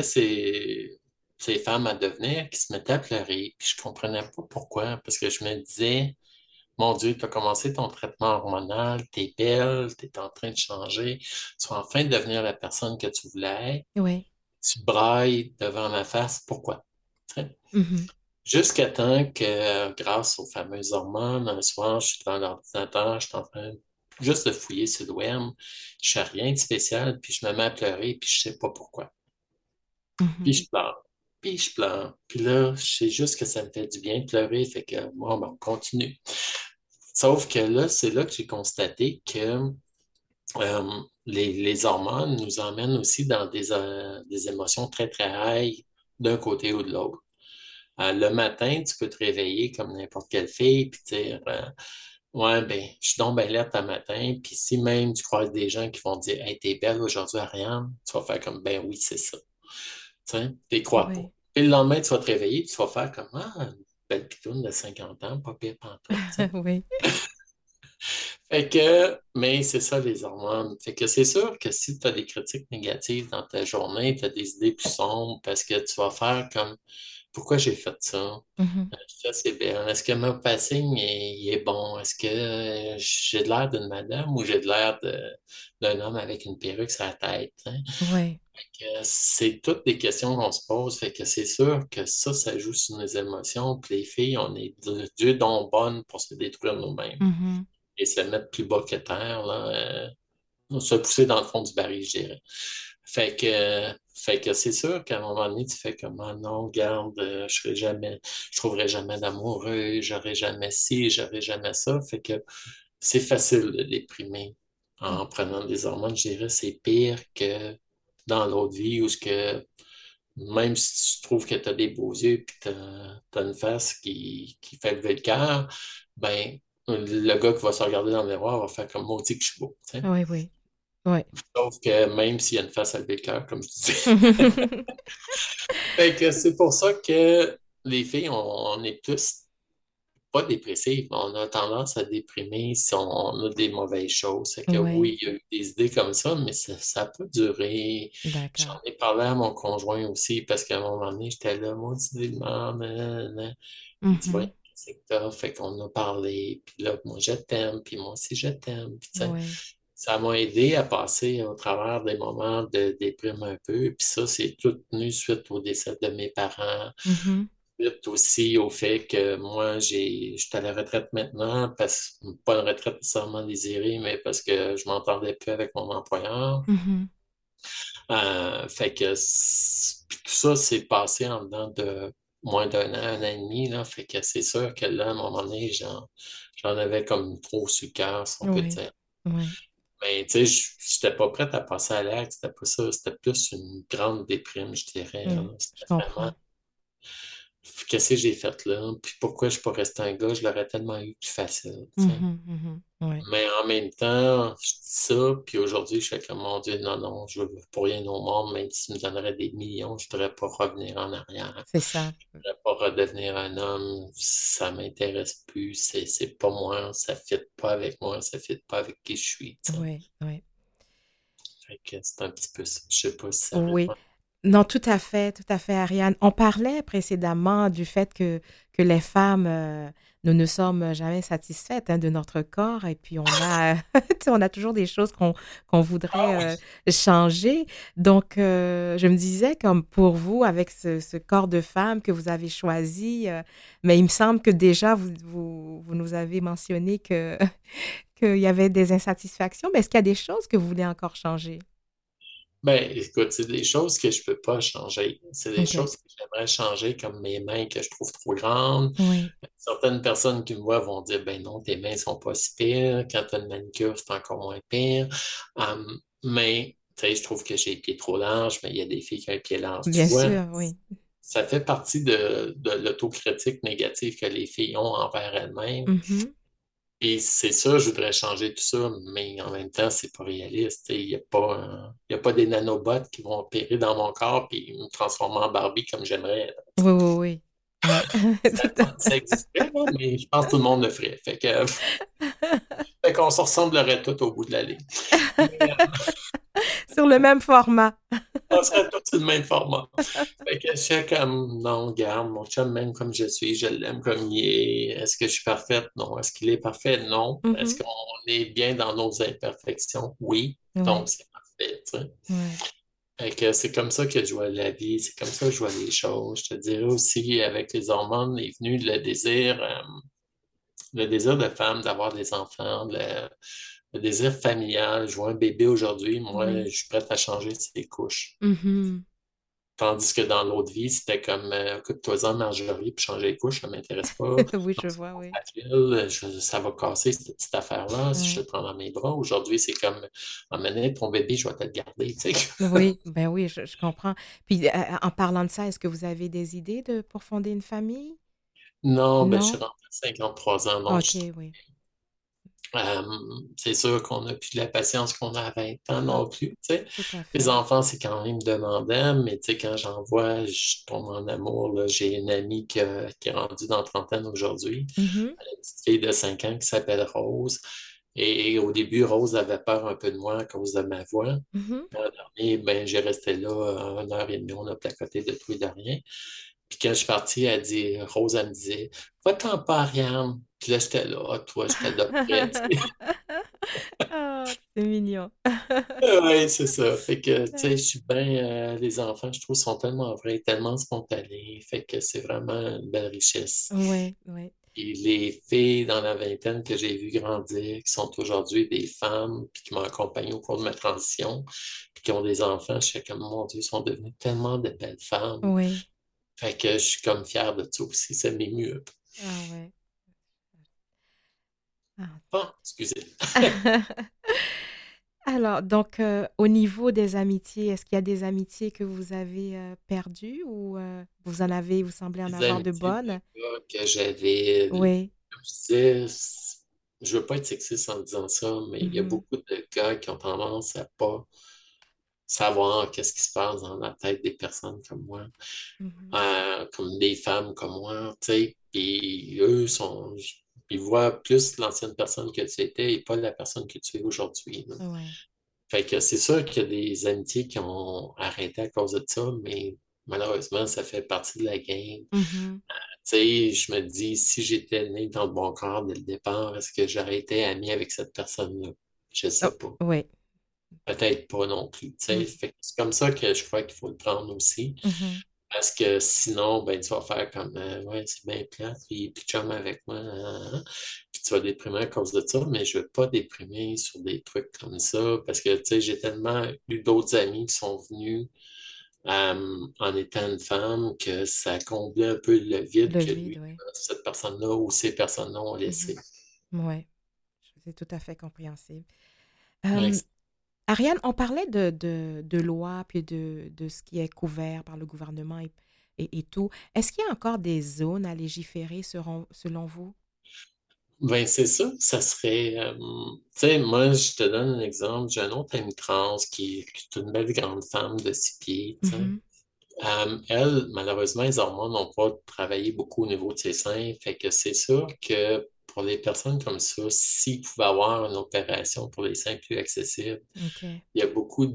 ces femmes à devenir qui se mettaient à pleurer. Puis je comprenais pas pourquoi. Parce que je me disais, mon Dieu, tu as commencé ton traitement hormonal, t'es belle, t'es en train de changer, tu vas enfin devenir la personne que tu voulais être. Oui. Tu brailles devant ma face, pourquoi? Tu sais? Mhm. Jusqu'à temps que, grâce aux fameuses hormones, un soir, je suis devant l'ordinateur, je suis en train juste de fouiller sur le web, je fais rien de spécial, puis je me mets à pleurer, puis je sais pas pourquoi. Puis Mhm. je pleure, puis je pleure. Puis là, je sais juste que ça me fait du bien de pleurer, fait que, bon, ben, on continue. Sauf que là, c'est là que j'ai constaté que les hormones nous emmènent aussi dans des émotions très, très high d'un côté ou de l'autre. Le matin, tu peux te réveiller comme n'importe quelle fille puis dire ouais, ben, je suis donc bien laide ce matin. Puis si même tu croises des gens qui vont dire hey, t'es belle aujourd'hui, Ariane, tu vas faire comme ben oui, c'est ça. Tu sais, t'y crois pas. Oui. Puis le lendemain, tu vas te réveiller, tu vas faire comme ah, une belle pitoune de 50 ans, pas pire pantoute, tu sais. Oui. Fait que, mais c'est ça les hormones. Fait que c'est sûr que si tu as des critiques négatives dans ta journée, tu as des idées plus sombres parce que tu vas faire comme pourquoi j'ai fait ça? Mhm. Ça, c'est bien. Est-ce que mon passing il est bon? Est-ce que j'ai de l'air d'une madame ou j'ai de l'air d'un homme avec une perruque sur la tête, hein? Oui. Fait que c'est toutes des questions qu'on se pose. Fait que c'est sûr que ça joue sur nos émotions. Puis les filles, on est Dieu donc bonnes pour se détruire nous-mêmes Mhm. et se mettre plus bas que terre, là, se pousser dans le fond du baril, je dirais. Fait que c'est sûr qu'à un moment donné, tu fais comme, ah non, garde, je trouverai jamais d'amoureux, j'aurai jamais ci, j'aurai jamais ça. Fait que c'est facile de déprimer en prenant des hormones. Je dirais, c'est pire que dans l'autre vie où ce que, même si tu trouves que tu as des beaux yeux et que tu as une face qui fait lever le cœur, ben, le gars qui va se regarder dans le miroir va faire comme maudit que je suis beau. Tu sais. Oui, oui. Oui. Sauf que même s'il y a une face à lever le cœur, comme je disais. Fait que c'est pour ça que les filles, on est plus pas dépressives, mais on a tendance à déprimer si on a des mauvaises choses. C'est que Oui. oui, il y a eu des idées comme ça, mais ça peut durer. J'en D'accord. ai parlé à mon conjoint aussi, parce qu'à un moment donné, j'étais là, moi, idée de merde, nanana. Il dit, ouais, Mhm. c'est que t'as. Fait qu'on a parlé, puis là, moi, je t'aime, puis moi aussi, je t'aime. Puis, tu sais, Oui. ça m'a aidé à passer au travers des moments de déprime un peu. Puis ça, c'est tout tenu suite au décès de mes parents. Mhm. Suite aussi au fait que moi, je suis à la retraite maintenant, pas une retraite nécessairement désirée, mais parce que je m'entendais plus avec mon employeur. Mhm. Fait que puis tout ça s'est passé en dedans de moins un an et demi, là. Fait que c'est sûr que là, à un moment donné, j'en avais comme trop sur le cœur, si on peut Oui. dire. Oui. Mais tu sais, j'étais pas prête à passer à l'acte, c'était pas ça, c'était plus une grande déprime, je dirais, là. Oui. Je C'était vraiment, comprends. qu'est-ce que j'ai fait là? Puis pourquoi je suis pas resté un gars? Je l'aurais tellement eu plus facile, tu sais. Mhm. Mhm. Oui. Mais en même temps, je dis ça, puis aujourd'hui, je fais comme, mon Dieu, non, non, je veux pour rien au monde, même s'il me donnerait des millions, je ne voudrais pas revenir en arrière. C'est ça. Je ne voudrais pas redevenir un homme, ça m'intéresse plus, c'est pas moi, ça ne fit pas avec moi, ça ne fit pas avec qui je suis, tu sais. Oui. Oui. Fait que c'est un petit peu ça. Je sais pas si ça Oui. répond. Non, tout à fait, Ariane. On parlait précédemment du fait que les femmes, nous ne sommes jamais satisfaites hein, de notre corps et puis on a, tu sais, on a toujours des choses qu'on Ah oui! voudrait changer. Donc, je me disais, comme pour vous, avec ce corps de femme que vous avez choisi, mais il me semble que déjà, vous nous avez mentionné que, qu'il y avait des insatisfactions. Mais est-ce qu'il y a des choses que vous voulez encore changer? Ben, écoute, c'est des choses que je peux pas changer. C'est des OK. choses que j'aimerais changer, comme mes mains que je trouve trop grandes. Oui. Certaines personnes qui me voient vont dire, ben non, tes mains sont pas si pires. Quand tu as une manicure, c'est encore moins pire. Mais, tu sais, je trouve que j'ai les pieds trop larges, mais il y a des filles qui ont les pieds larges. Tu Bien vois, sûr, oui. ça fait partie de l'autocritique négative que les filles ont envers elles-mêmes. Mhm. Et c'est ça, je voudrais changer tout ça, mais en même temps, c'est pas réaliste. Il n'y a pas, il y a pas des nanobots qui vont opérer dans mon corps et me transformer en Barbie comme j'aimerais. Oui, oui, oui. Ouais. Ça, Tout à- ça existerait, là, mais je pense que tout le monde le ferait. Fait qu'on se ressemblerait tous au bout de la ligne. Mais, Sur le même format. on serait tous sur le même format. Fait que je suis comme, non, regarde, mon chum, même comme je suis, je l'aime comme il est. Est-ce que je suis parfaite? Non. Est-ce qu'il est parfait? Non. Est-ce Mhm. qu'on est bien dans nos imperfections? Oui. Ouais, Donc, c'est parfait, tu sais. ouais. Fait que c'est comme ça que je vois la vie, c'est comme ça que je vois les choses. Je te dirais aussi, avec les hormones, est venu le désir de femme d'avoir des enfants, le désir familial. Je vois un bébé aujourd'hui, moi, Oui. je suis prête à changer ses couches. Mhm. Tandis que dans l'autre vie, c'était comme occupe-toi-en, Marjorie, puis changer les couches, ça ne m'intéresse pas. Oui, Non, je c'est vois, pas oui. facile, ça va casser cette petite affaire-là si je Ouais. te prends dans mes bras. Aujourd'hui, c'est comme emmener ton bébé, je vais te le garder, tu sais. Oui, ben oui, je comprends. Puis, en parlant de ça, est-ce que vous avez des idées pour fonder une famille? Non, ben, je suis Non? rentré à 53 ans, donc OK, oui. euh, c'est sûr qu'on n'a plus de la patience qu'on a à 20 ans Ah, non plus, tu sais. tout à Les fait. enfants, c'est quand même demandant, mais tu sais, quand j'en vois, je tombe en amour, là. J'ai une amie qui est rendue dans la trentaine aujourd'hui, Mhm, une petite fille de 5 ans qui s'appelle Rose. Et au début, Rose avait peur un peu de moi à cause de ma voix. mhm. L'an dernier, ben, j'ai resté là 1 heure et demie, on a placoté de tout et de rien. Puis quand je suis parti, Rose, elle me disait, va-t'en pas, Ariane. Puis là, j'étais là, ah, toi, je t'adopterais. Ah, c'est mignon. Oui, c'est ça. Fait que, tu sais, je suis bien, les enfants, je trouve, sont tellement vrais, tellement spontanés. Fait que c'est vraiment une belle richesse. Oui, oui. Et les filles dans la vingtaine que j'ai vues grandir, qui sont aujourd'hui des femmes, puis qui m'ont accompagné au cours de ma transition, puis qui ont des enfants, je suis comme, mon Dieu, ils sont devenus tellement de belles femmes. Oui. Fait que je suis comme fier de ça aussi, ça m'émeut. Ah ouais. Ah. Bon, excusez. Alors, donc, au niveau des amitiés, est-ce qu'il y a des amitiés que vous avez perdues ou vous semblez en Les avoir de amitiés de bonnes? gars que j'avais, Oui. comme je disais, je veux pas être sexiste en disant ça, mais il y a Mhm, beaucoup de gars qui ont tendance à pas savoir qu'est-ce qui se passe dans la tête des personnes comme moi, mhm. comme des femmes comme moi, tu sais, puis ils voient plus l'ancienne personne que tu étais et pas la personne que tu es aujourd'hui, là. Ouais. Fait que c'est sûr qu'il y a des amitiés qui ont arrêté à cause de ça, mais malheureusement, ça fait partie de la game. Mhm. Tu sais, je me dis, si j'étais né dans le bon corps dès le départ, est-ce que j'aurais été ami avec cette personne-là? Je Oh, sais pas. oui. Peut-être pas non plus. Tu sais. Mm, Fait que c'est comme ça que je crois qu'il faut le prendre aussi. mhm. Parce que sinon, ben, tu vas faire comme, ouais, c'est bien plate, puis il est plus chum avec moi, puis tu vas déprimer à cause de ça, mais je veux pas déprimer sur des trucs comme ça, parce que, tu sais, j'ai tellement eu d'autres amis qui sont venus en étant une femme que ça comblait un peu le vide Le que vide, lui, oui. cette personne-là ou ces personnes-là ont laissé. Oui, c'est tout à fait compréhensible. Ouais, Euh, Ariane, on parlait de loi puis de ce qui est couvert par le gouvernement et tout. Est-ce qu'il y a encore des zones à légiférer selon vous? ben, c'est ça, ça serait. Tu sais, moi, je te donne un exemple. J'ai un autre ami trans qui est une belle grande femme de 6 pieds, tu sais. Mhm, Elle, malheureusement, les hormones n'ont pas travaillé beaucoup au niveau de ses seins. Fait que c'est sûr que pour les personnes comme ça, s'ils pouvaient avoir une opération pour les seins plus accessibles, OK. il y a beaucoup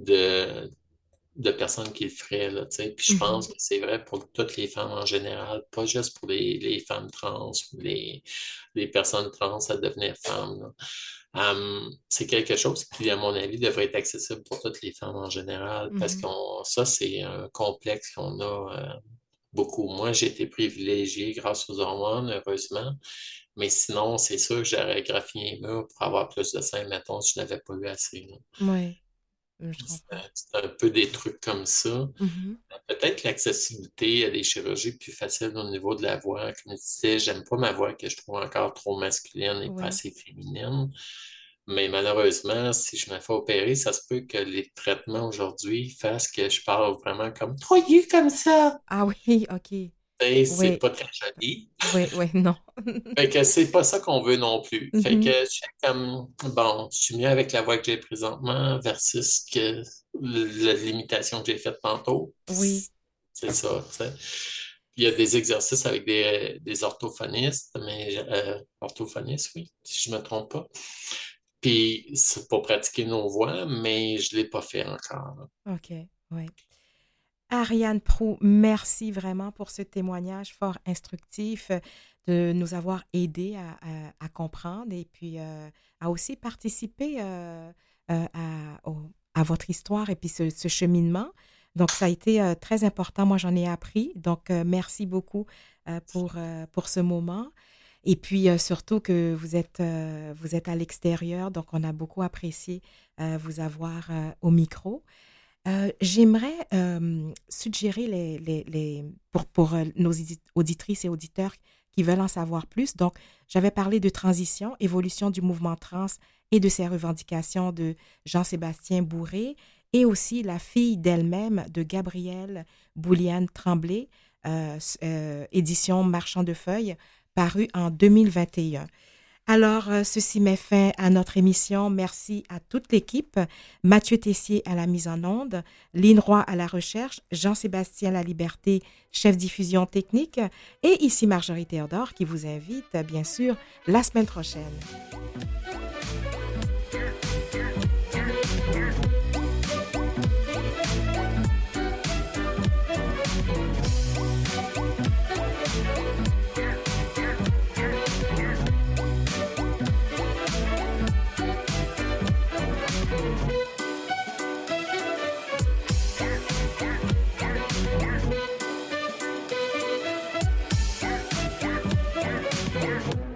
de personnes qui le feraient, là, tu sais. Puis je pense Mhm, que c'est vrai pour toutes les femmes en général, pas juste pour les femmes trans ou les personnes trans à devenir femmes, là. C'est quelque chose qui, à mon avis, devrait être accessible pour toutes les femmes en général, parce que mhm. ça, c'est un complexe qu'on a beaucoup. Moi, j'ai été privilégiée grâce aux hormones, heureusement, mais sinon, c'est sûr que j'aurais graffié les murs pour avoir plus de seins, mettons, si je n'avais pas eu assez, là. Oui, je C'est comprends. c'est un peu des trucs comme ça. Mhm, Peut-être l'accessibilité à des chirurgies plus faciles au niveau de la voix. Comme je disais, j'aime pas ma voix que je trouve encore trop masculine et pas oui. assez féminine. Mais malheureusement, si je me fais opérer, ça se peut que les traitements aujourd'hui fassent que je parle vraiment comme Toyé comme ça. Ah oui, OK. Et c'est Oui, pas très joli. oui, oui, non. Fait que c'est pas ça qu'on veut non plus. Fait que Mhm, je suis comme, bon, je suis mieux avec la voix que j'ai présentement versus que la limitation que j'ai faite tantôt. oui. C'est ça, tu sais. Il y a des exercices avec des orthophonistes, mais orthophonistes, oui, si je ne me trompe pas. Puis c'est pour pratiquer nos voix, mais je ne l'ai pas fait encore. OK, oui. Ariane Prou, merci vraiment pour ce témoignage fort instructif, de nous avoir aidés à comprendre et puis à aussi participer à votre histoire et puis ce cheminement. Donc, ça a été très important. Moi, j'en ai appris. Donc, merci beaucoup pour ce moment. Et puis, surtout que vous êtes à l'extérieur. Donc, on a beaucoup apprécié vous avoir au micro. J'aimerais suggérer pour nos auditrices et auditeurs qui veulent en savoir plus. Donc, j'avais parlé de transition, évolution du mouvement trans et de ses revendications de Jean-Sébastien Bourré et aussi La fille d'elle-même de Gabrielle Bouliane-Tremblay, édition Marchand de Feuilles, paru en 2021. Alors, ceci met fin à notre émission. Merci à toute l'équipe. Mathieu Tessier à la mise en onde, Lynn Roy à la recherche, Jean-Sébastien Laliberté, chef diffusion technique, et ici Marjorie Théodore qui vous invite, bien sûr, la semaine prochaine. Yeah.